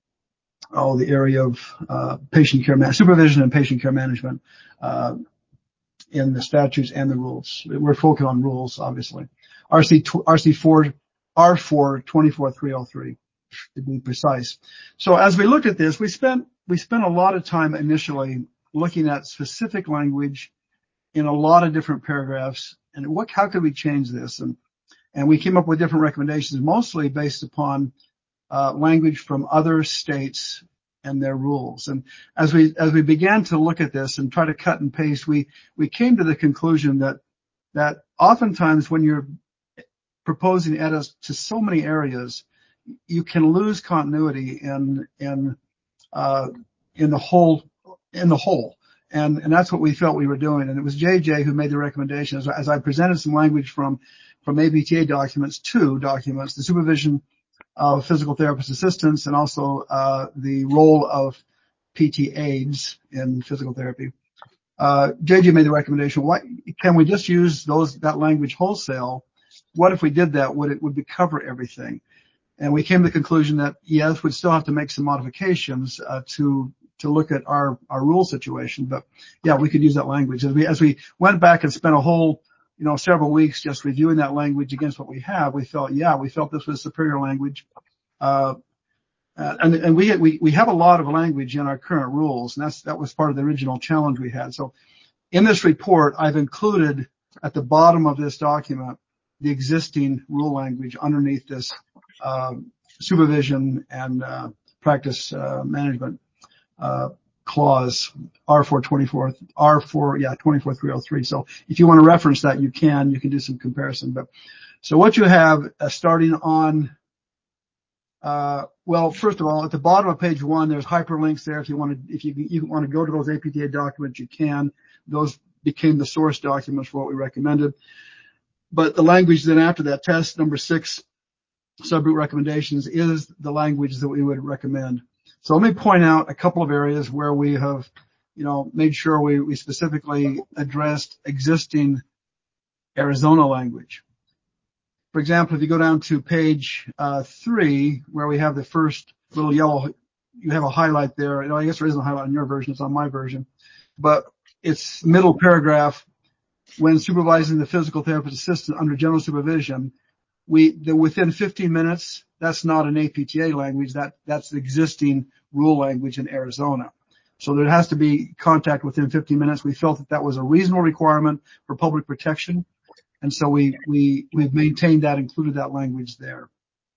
oh, the area of, uh, patient care, man- supervision and patient care management, uh, in the statutes and the rules. We're focused on rules, obviously. R C, R C four, R four twenty-four three oh three, to be precise. So as we looked at this, we spent, we spent a lot of time initially looking at specific language in a lot of different paragraphs and what, how could we change this? And, And we came up with different recommendations, mostly based upon uh, language from other states and their rules. And as we as we began to look at this and try to cut and paste, we we came to the conclusion that that oftentimes when you're proposing edits to so many areas, you can lose continuity in in uh, in the whole in the whole. And, and that's what we felt we were doing. And it was J J who made the recommendation. As, as I presented some language from, from A B T A documents, two documents, the supervision of physical therapist assistants and also, uh, the role of P T aides in physical therapy. Uh, J J made the recommendation, why, can we just use those, that language wholesale? What if we did that? Would it, would we cover everything? And we came to the conclusion that yes, we'd still have to make some modifications, uh, to, to look at our, our rule situation. But yeah, we could use that language. As we, as we went back and spent a whole, you know, several weeks just reviewing that language against what we have, we felt, yeah, we felt this was superior language. Uh, and, and we, we, we have a lot of language in our current rules, and that's, that was part of the original challenge we had. So in this report, I've included at the bottom of this document the existing rule language underneath this, um, supervision and, uh, practice, uh, management. Uh, clause R four twenty-four, R four, yeah, twenty-four three oh three. So if you want to reference that, you can, you can do some comparison. But so what you have uh, starting on, uh, well, first of all, at the bottom of page one, there's hyperlinks there. If you want to, if you, you want to go to those A P T A documents, you can. Those became the source documents for what we recommended. But the language then after that, test number six, subgroup recommendations, is the language that we would recommend. So let me point out a couple of areas where we have, you know, made sure we, we specifically addressed existing Arizona language. For example, if you go down to page uh, three, where we have the first little yellow, you have a highlight there. You know, I guess there isn't a highlight on your version, it's on my version. But it's middle paragraph, when supervising the physical therapist assistant under general supervision, we, the within fifteen minutes, that's not an A P T A language, that, that's the existing rule language in Arizona. So there has to be contact within fifteen minutes. We felt that that was a reasonable requirement for public protection. And so we, we, we've maintained that, included that language there.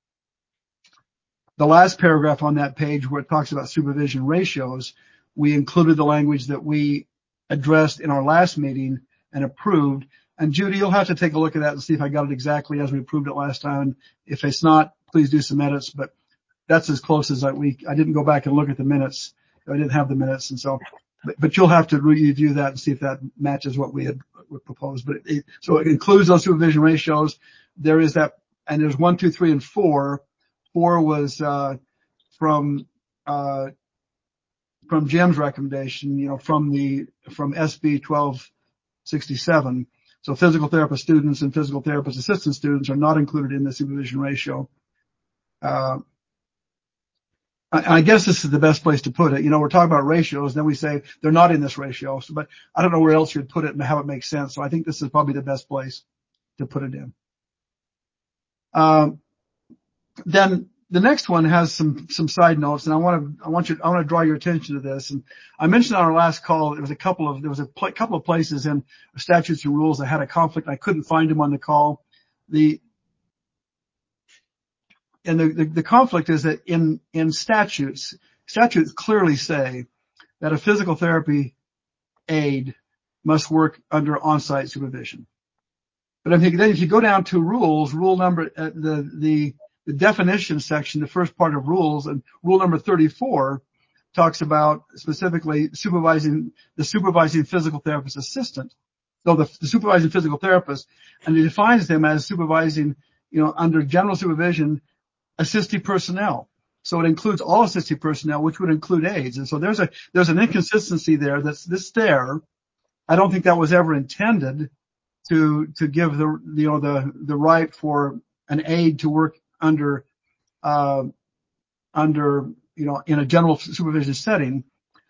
The last paragraph on that page where it talks about supervision ratios, we included the language that we addressed in our last meeting and approved. And Judy, you'll have to take a look at that and see if I got it exactly as we approved it last time. If it's not, please do some edits, but that's as close as I, we, I didn't go back and look at the minutes. I didn't have the minutes. And so, but, but you'll have to review that and see if that matches what we had proposed. But it, it, so it includes those supervision ratios. There is that, and there's one, two, three, and four. Four was, uh, from, uh, from Jim's recommendation, you know, from the, from S B twelve sixty-seven. So physical therapist students and physical therapist assistant students are not included in the supervision ratio. Uh, I, I guess this is the best place to put it. You know, we're talking about ratios, then we say they're not in this ratio. So, but I don't know where else you'd put it and how it makes sense. So I think this is probably the best place to put it in. Um, then the next one has some, some side notes, and I want to, I want you, I want to draw your attention to this. And I mentioned on our last call, there was a couple of, there was a pl- couple of places in statutes and rules that had a conflict. I couldn't find them on the call. The, and the, the, the conflict is that in, in statutes, statutes clearly say that a physical therapy aide must work under on-site supervision. But I think then if you go down to rules, rule number, uh, the, the, the definition section, the first part of rules, and rule number thirty-four talks about specifically supervising, the supervising physical therapist assistant. So the, the supervising physical therapist, and it defines them as supervising, you know, under general supervision, assistive personnel. So it includes all assistive personnel, which would include aides. And so there's a, there's an inconsistency there that's this there. I don't think that was ever intended to, to give the, you know, the, the right for an aide to work under, uh, under, you know, in a general supervision setting.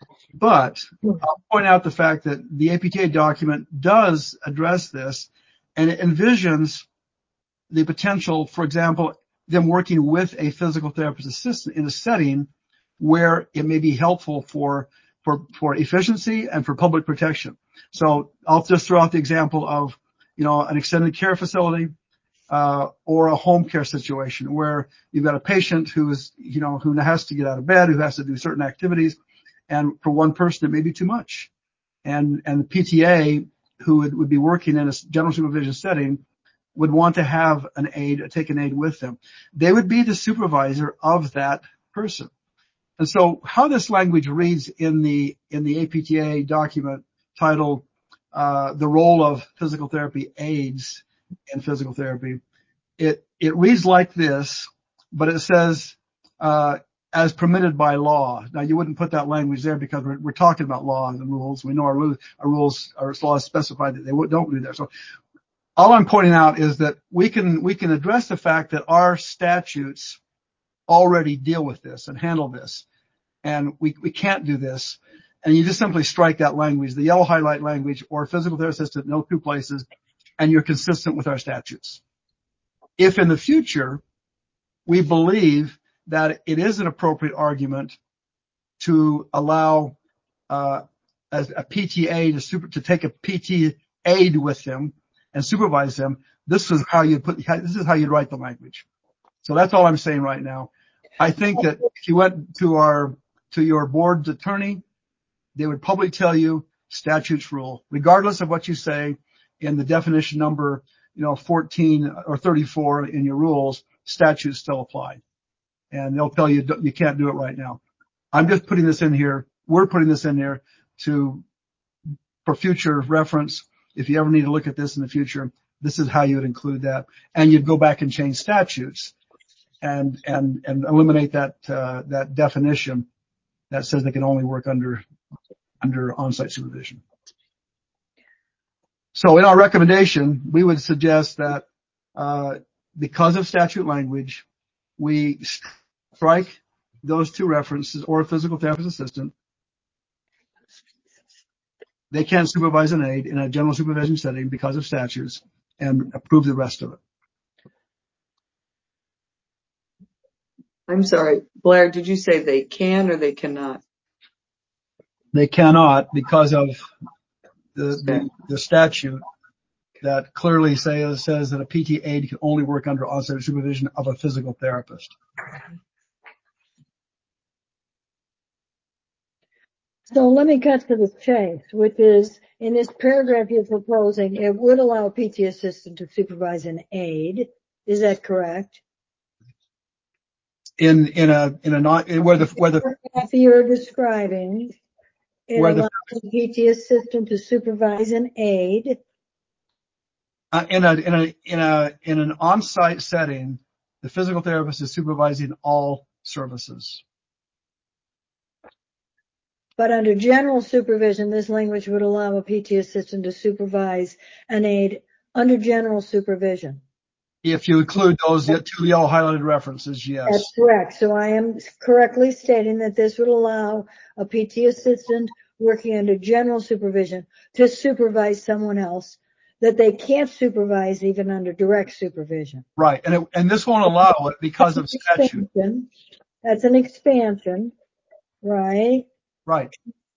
But I'll point out the fact that the A P T A document does address this, and it envisions the potential, for example, them working with a physical therapist assistant in a setting where it may be helpful for, for, for efficiency and for public protection. So I'll just throw out the example of, you know, an extended care facility, uh, or a home care situation where you've got a patient who is, you know, who has to get out of bed, who has to do certain activities. And for one person, it may be too much. And, and the P T A who would, would be working in a general supervision setting would want to have an aide, take an aide with them. They would be the supervisor of that person. And so how this language reads in the, in the A P T A document titled, uh, the role of physical therapy aides in physical therapy, it, it reads like this, but it says, uh, as permitted by law. Now you wouldn't put that language there because we're, we're talking about laws and rules. We know our rules, our rules, our laws specify that they don't do that. So all I'm pointing out is that we can, we can address the fact that our statutes already deal with this and handle this. And we, we can't do this. And you just simply strike that language, the yellow highlight language or physical therapist assistant in those two places, and you're consistent with our statutes. If in the future we believe that it is an appropriate argument to allow, uh, as a P T A to super, to take a P T aide with them and supervise them, this is how you put, this is how you'd write the language. So that's all I'm saying right now. I think that if you went to our, to your board's attorney, they would probably tell you statutes rule, regardless of what you say in the definition number, you know, fourteen or thirty-four in your rules, statutes still apply. And they'll tell you you can't do it right now. I'm just putting this in here. We're putting this in here to, for future reference. If you ever need to look at this in the future, this is how you would include that. And you'd go back and change statutes and, and, and eliminate that, uh, that definition that says they can only work under, under on-site supervision. So in our recommendation, we would suggest that, uh, because of statute language, we strike those two references, or a physical therapist assistant. They can't supervise an aide in a general supervision setting because of statutes, and approve the rest of it. I'm sorry, Blair, did you say they can or they cannot? they cannot because of the, the, the statute that clearly says, says that a P T aide can only work under on-site supervision of a physical therapist. So let me cut to the chase, which is in this paragraph you're proposing, it would allow a P T assistant to supervise an aide. Is that correct? In, in a, in a not, where the, where the, paragraph you're describing, it where the, allows a P T assistant to supervise an aide. uh, in a, in a, in a, in an on-site setting, the physical therapist is supervising all services. But under general supervision, this language would allow a P T assistant to supervise an aide under general supervision. If you include those two yellow highlighted references, yes. That's correct. So I am correctly stating that this would allow a P T assistant working under general supervision to supervise someone else that they can't supervise even under direct supervision. Right. And it, and this won't allow it because of statute. That's an expansion, right? Right.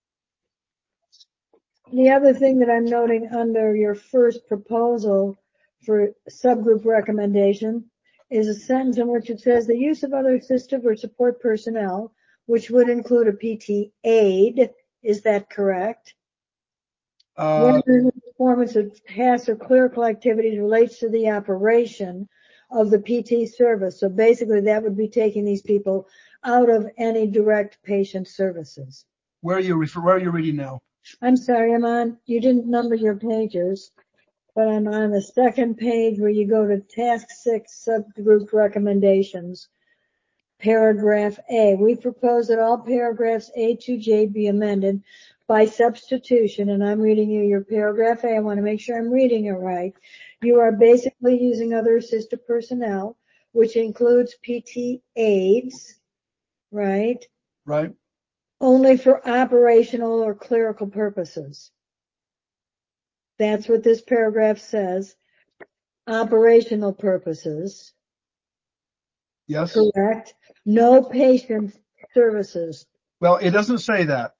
The other thing that I'm noting under your first proposal for subgroup recommendation is a sentence in which it says the use of other assistive or support personnel, which would include a P T aide. Is that correct? Uh, Whether the performance of tasks or clerical activities relates to the operation of the P T service. So basically that would be taking these people out of any direct patient services. Where are you refer, where are you reading now? I'm sorry, I'm on, you didn't number your pages, but I'm on the second page where you go to task six subgroup recommendations, paragraph A. We propose that all paragraphs A to J be amended by substitution, and I'm reading you your paragraph A. I want to make sure I'm reading it right. You are basically using other assistive personnel, which includes P T aides, right? Right. Only for operational or clerical purposes. That's what this paragraph says. Operational purposes. Yes. Correct. No patient services. Well, it doesn't say that.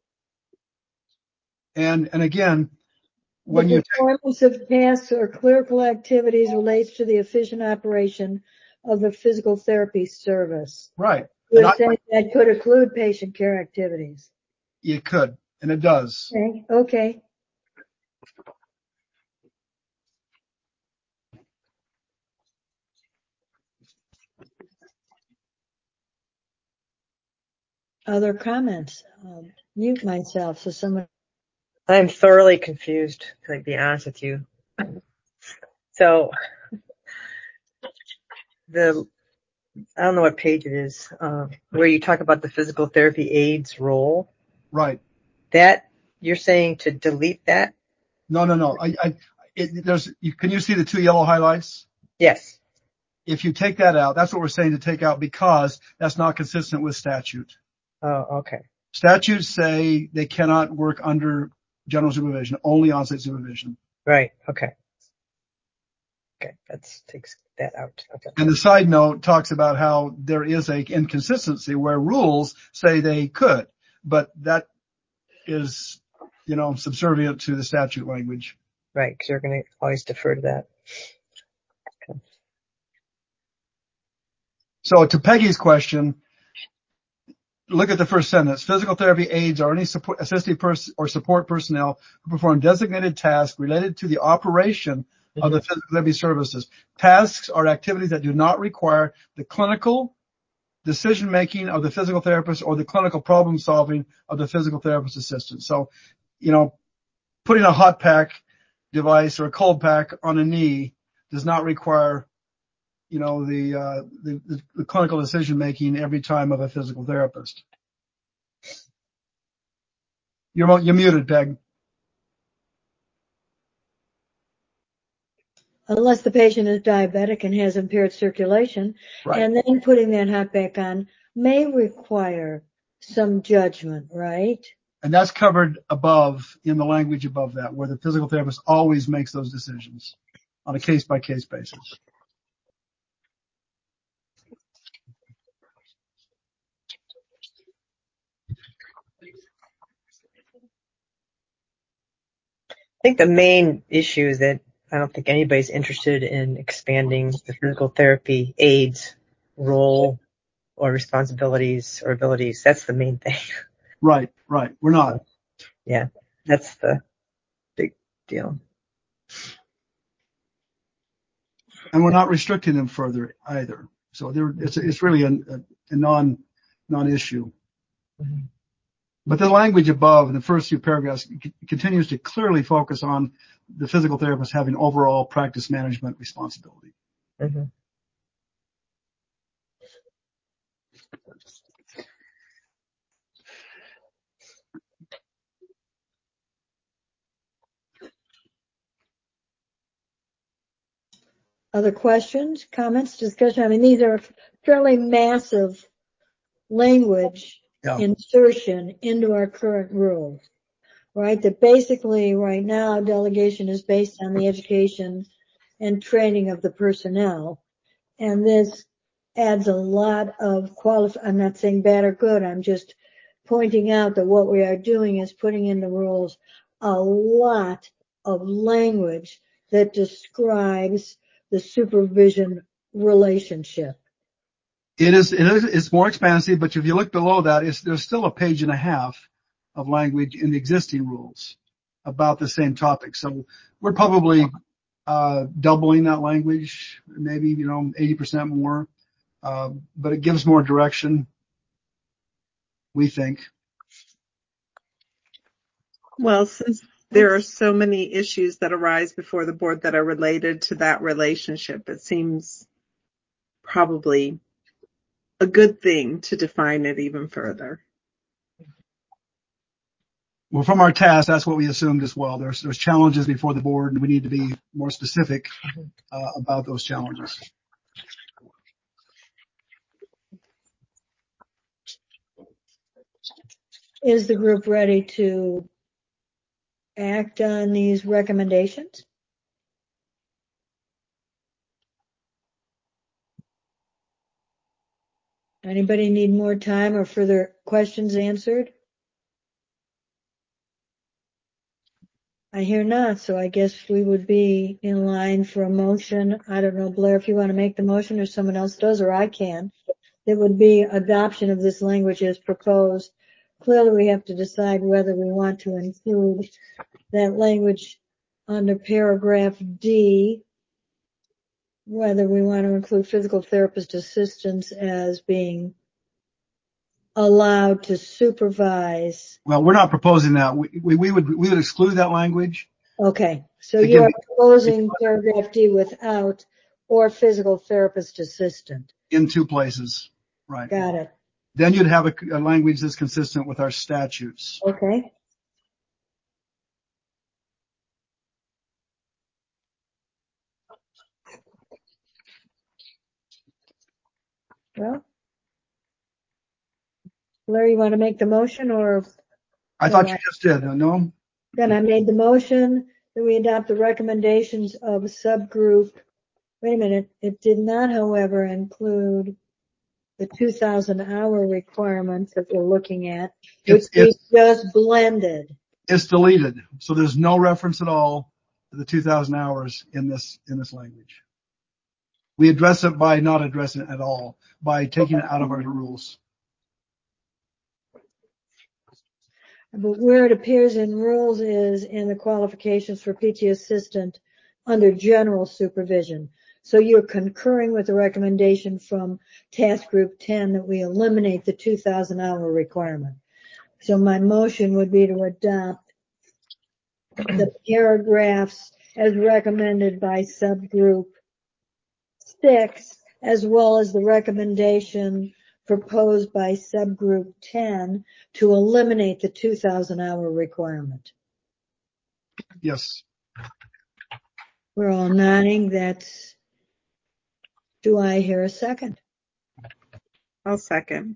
And, and again, when the you performance of tasks or clerical activities relates to the efficient operation of the physical therapy service. Right. You're and saying I, that could include patient care activities. It could, and it does. Okay. Okay. Other comments? Um, mute myself so someone. I'm thoroughly confused, to be honest with you. So the, I don't know what page it is, uh, where you talk about the physical therapy aide's role. Right. That, you're saying to delete that? No, no, no. I, I, it, there's, you, can you see the two yellow highlights? Yes. If you take that out, that's what we're saying to take out because that's not consistent with statute. Oh, okay. Statutes say they cannot work under general supervision, only on-site supervision. Right. Okay. Okay. That takes that out. Okay. And the side note talks about how there is a inconsistency where rules say they could, but that is, you know, subservient to the statute language. Right. Because you're going to always defer to that. Okay. So to Peggy's question, look at the first sentence. Physical therapy aides are any support, assistive pers- or support personnel who perform designated tasks related to the operation mm-hmm. of the physical therapy services. Tasks are activities that do not require the clinical decision-making of the physical therapist or the clinical problem-solving of the physical therapist assistant. So, you know, putting a hot pack device or a cold pack on a knee does not require, you know, the, uh, the, the clinical decision-making every time of a physical therapist. You're, you're muted, Peg. Unless the patient is diabetic and has impaired circulation, right. And then putting that hot pack on may require some judgment, right? And that's covered above, in the language above that, where the physical therapist always makes those decisions on a case-by-case basis. I think the main issue is that I don't think anybody's interested in expanding the physical therapy aide's role or responsibilities or abilities. That's the main thing. Right, right. We're not. Yeah, that's the big deal. And we're not restricting them further either. So there, it's, it's really a, a non, non-issue. Mm-hmm. But the language above in the first few paragraphs c- continues to clearly focus on the physical therapist having overall practice management responsibility. Mm-hmm. Other questions, comments, discussion? I mean, these are fairly massive language Yeah. insertion into our current rules, right? That basically right now delegation is based on the education and training of the personnel. And this adds a lot of qualif- I'm not saying bad or good. I'm just pointing out that what we are doing is putting in the rules a lot of language that describes the supervision relationship. It is, it is, it's more expansive, but if you look below that, it's, there's still a page and a half of language in the existing rules about the same topic. So we're probably, uh, doubling that language, maybe, you know, eighty percent more. Uh, but it gives more direction, we think. Well, since there are so many issues that arise before the board that are related to that relationship, it seems probably a good thing to define it even further. Well, from our task, that's what we assumed as well. There's, there's challenges before the board, and we need to be more specific uh, about those challenges. Is the group ready to act on these recommendations? Anybody need more time or further questions answered? I hear not, so I guess we would be in line for a motion. I don't know, Blair, if you want to make the motion or someone else does, or I can. It would be adoption of this language as proposed. Clearly, we have to decide whether we want to include that language under paragraph D, whether we want to include physical therapist assistants as being allowed to supervise. Well, we're not proposing that. We, we, we would we would exclude that language. Okay, so Again, you are proposing paragraph D without or physical therapist assistant. in two places, right? Got it. Then you'd have a, a language that's consistent with our statutes. Okay. Well, Larry, you want to make the motion, or I thought you just did, no? then I made the motion that we adopt the recommendations of subgroup. Wait a minute. It did not, however, include the two thousand hour requirements that we're looking at, which It's, we it's, just blended. it's deleted. So there's no reference at all to the two thousand hours in this, in this language. We address it by not addressing it at all, by taking it out of our rules. But where it appears in rules is in the qualifications for P T assistant under general supervision. So you're concurring with the recommendation from task group ten that we eliminate the two thousand hour requirement. So my motion would be to adopt the paragraphs as recommended by subgroup six, as well as the recommendation proposed by subgroup ten to eliminate the two thousand hour requirement. Yes. We're all nodding. That's, do I hear a second? I'll second.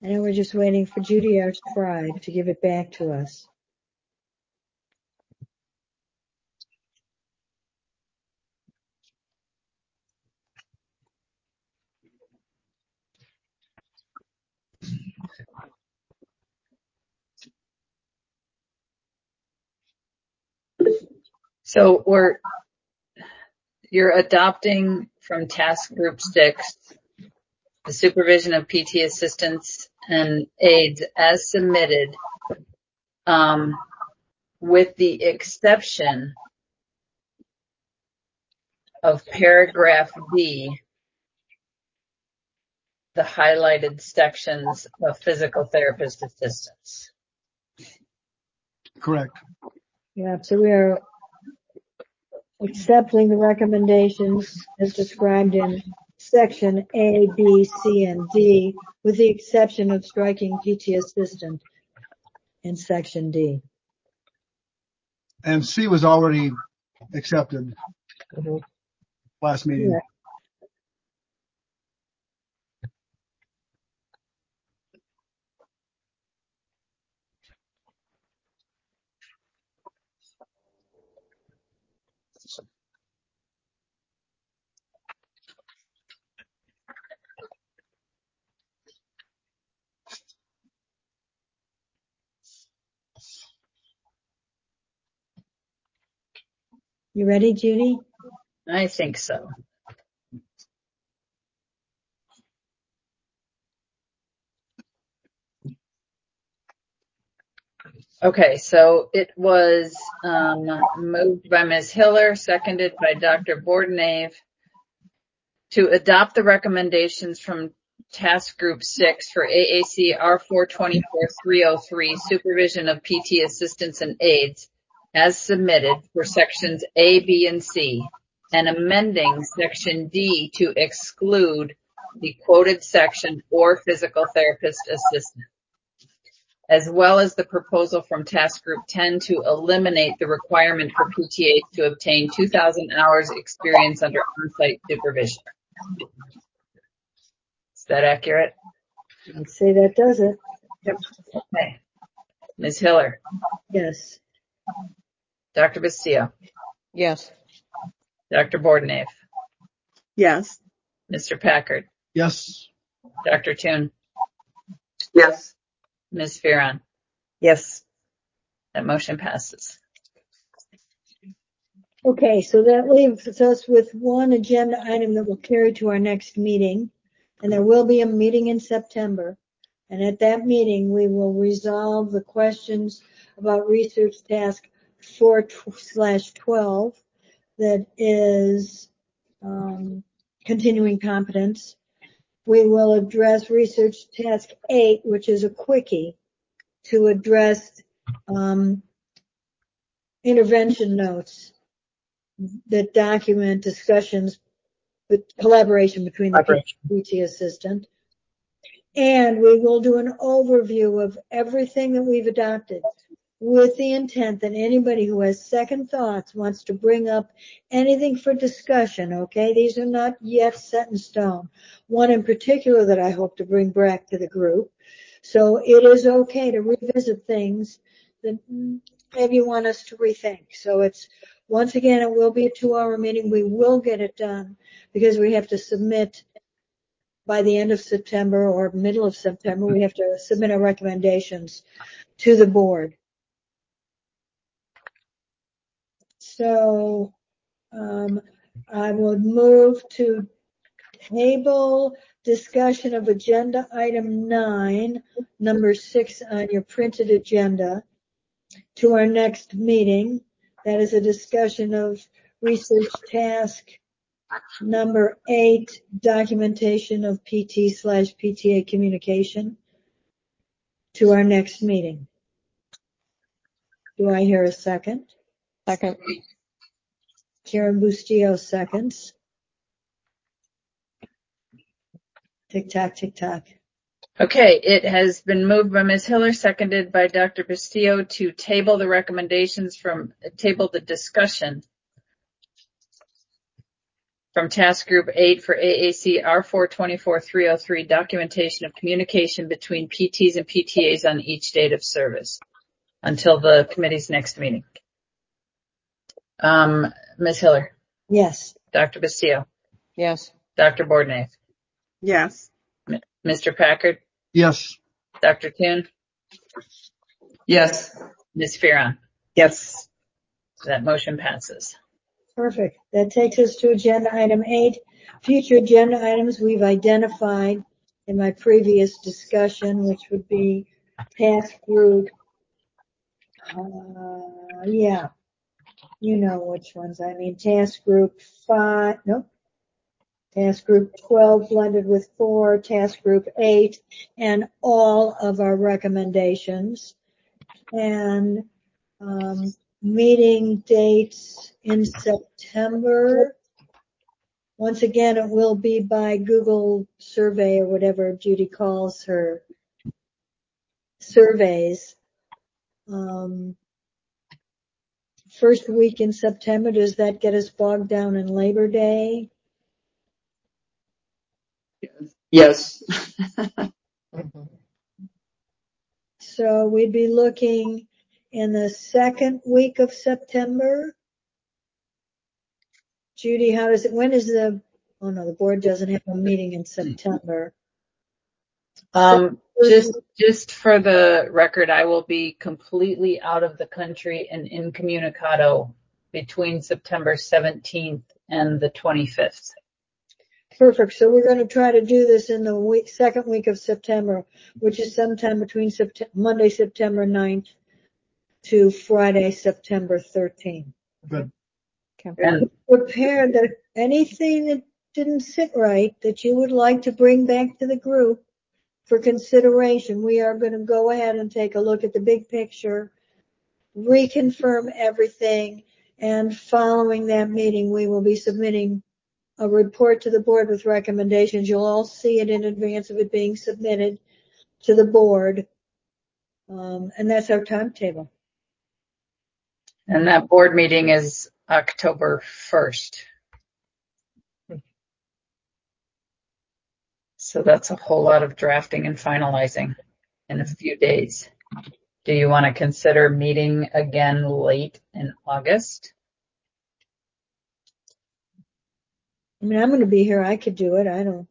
And then we're just waiting for Judy, our scribe, to give it back to us. So we're, you're adopting from task group six, the supervision of P T assistants and aides as submitted, um, with the exception of paragraph D, the highlighted sections of physical therapist assistance. Correct. Yeah, so we are accepting the recommendations as described in section A, B, C, and D, with the exception of striking P T assistant in section D. And C was already accepted Mm-hmm. last meeting. Yeah. You ready, Judy? I think so. Okay, so it was um, moved by Miz Hiller, seconded by Doctor Bordenave, to adopt the recommendations from Task Group six for A A C R four twenty-four dash three oh three, supervision of P T assistants and aides, as submitted for sections A, B, and C, and amending section D to exclude the quoted section or physical therapist assistant, as well as the proposal from Task Group ten to eliminate the requirement for P T As to obtain two thousand hours experience under on-site supervision. Is that accurate? I'd say that does it. Yep. Okay. Miz Hiller. Yes. Doctor Bastillo. Yes. Doctor Bordenave. Yes. Mister Packard. Yes. Doctor Toon. Yes. Miz Fearon. Yes. That motion passes. Okay, so that leaves us with one agenda item that will carry to our next meeting, and there will be a meeting in September. And at that meeting, we will resolve the questions about research task four slash twelve, that is um, continuing competence. We will address research task eight, which is a quickie to address um, intervention notes that document discussions with collaboration between the P T assistant. And we will do an overview of everything that we've adopted, with the intent that anybody who has second thoughts wants to bring up anything for discussion, okay? These are not yet set in stone. One in particular that I hope to bring back to the group. So it is okay to revisit things that maybe you want us to rethink. So it's, once again, it will be a two-hour meeting. We will get it done because we have to submit by the end of September or middle of September. We have to submit our recommendations to the board. So um, I would move to table discussion of agenda item nine, number six on your printed agenda, to our next meeting. That is a discussion of research task number eight, documentation of P T slash P T A communication, to our next meeting. Do I hear a second? Second. Karen Bustillo seconds. Tick tock, tick tock. Okay, it has been moved by Miz Hiller, seconded by Doctor Bastillo, to table the recommendations from, table the discussion From Task Group eight for A A C R four twenty-four dash three oh three, documentation of communication between P Ts and P T As on each date of service until the committee's next meeting. Um, Miz Hiller, Yes. Doctor Bastillo, Yes. Doctor Bordnave, Yes. M- Mister Packard, Yes. Doctor Kuhn, Yes. Miz Fearon. Yes. That motion passes. Perfect. That takes us to agenda item eight. Future agenda items we've identified in my previous discussion, which would be task group. Uh, yeah, you know which ones I mean. Task group five, nope. Task group twelve blended with four, task group eight, and all of our recommendations. And um, meeting dates in September. Once again, it will be by Google survey or whatever Judy calls her surveys. Um, first week in September, does that get us bogged down in Labor Day? Yes. Mm-hmm. So we'd be looking in the second week of September. Judy, how does it, when is the, oh no, the board doesn't have a meeting in September. Um, just, just for the record, I will be completely out of the country and incommunicado between September seventeenth and the twenty-fifth. Perfect. So we're going to try to do this in the week, second week of September, which is sometime between Sept- Monday, September ninth to Friday, September thirteenth. Good. And Prepare that anything that didn't sit right that you would like to bring back to the group for consideration. We are going to go ahead and take a look at the big picture, reconfirm everything, and following that meeting, we will be submitting a report to the board with recommendations. You'll all see it in advance of it being submitted to the board. Um, and that's our timetable. And that board meeting is October first. So that's a whole lot of drafting and finalizing in a few days. Do you want to consider meeting again late in August? I mean, I'm going to be here. I could do it. I don't.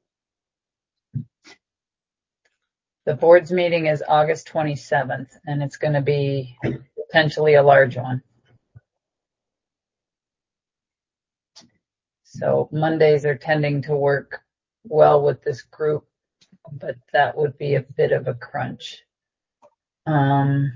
The board's meeting is August twenty-seventh, and it's going to be potentially a large one. So Mondays are tending to work well with this group, but that would be a bit of a crunch. Um,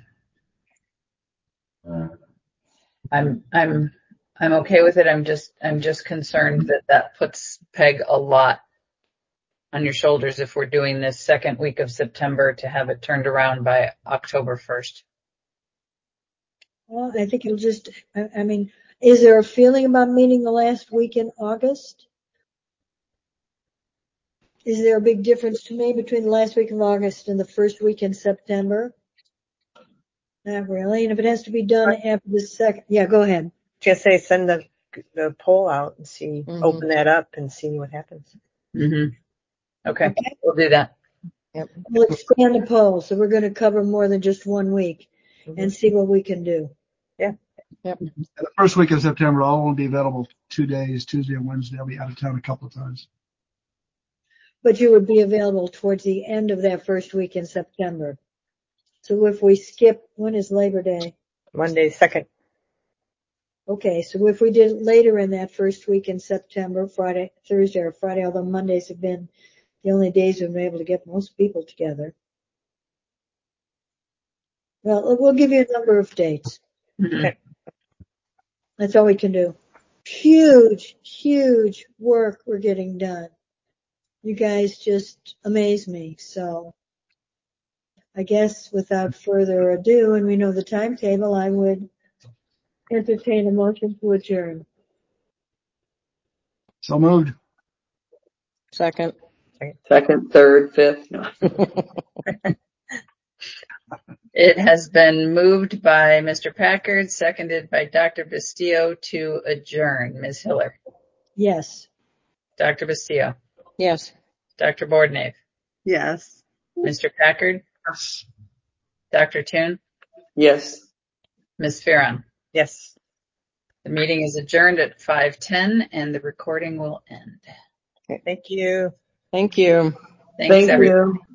I'm, I'm, I'm okay with it. I'm just, I'm just concerned that that puts Peg a lot on your shoulders if we're doing this second week of September to have it turned around by October first. Well, I think it'll just, I, I mean, is there a feeling about meeting the last week in August? Is there a big difference to me between the last week of August and the first week in September? Not really. And if it has to be done after the second, yeah, go ahead. Just say send the the poll out and see, Mhm. open that up and see what happens. Mm-hmm. Okay, Okay. we'll do that. Yep. We'll expand the poll, so we're going to cover more than just one week Mhm. and see what we can do. Yeah. Yep. The first week of September, I'll only be available two days, Tuesday and Wednesday. I'll be out of town a couple of times. But you would be available towards the end of that first week in September. So if we skip, when is Labor Day? Monday, second. Okay, so if we did it later in that first week in September, Friday, Thursday or Friday, although Mondays have been the only days we've been able to get most people together. Well, we'll give you a number of dates. Mm-hmm. Okay. That's all we can do. Huge, huge work we're getting done. You guys just amaze me. So I guess without further ado, and we know the timetable, I would entertain a motion to adjourn. So moved. Second. Second, third, fifth. No. It has been moved by Mister Packard, seconded by Doctor Bastillo to adjourn. Miz Hiller, Yes. Doctor Bastillo, Yes. Doctor Bordnave, Yes. Mister Packard, Yes. Doctor Toon, Yes. Miz Farron. Yes. The meeting is adjourned at five ten and the recording will end. Thank you. Thank you. Thanks, Thank everyone. you.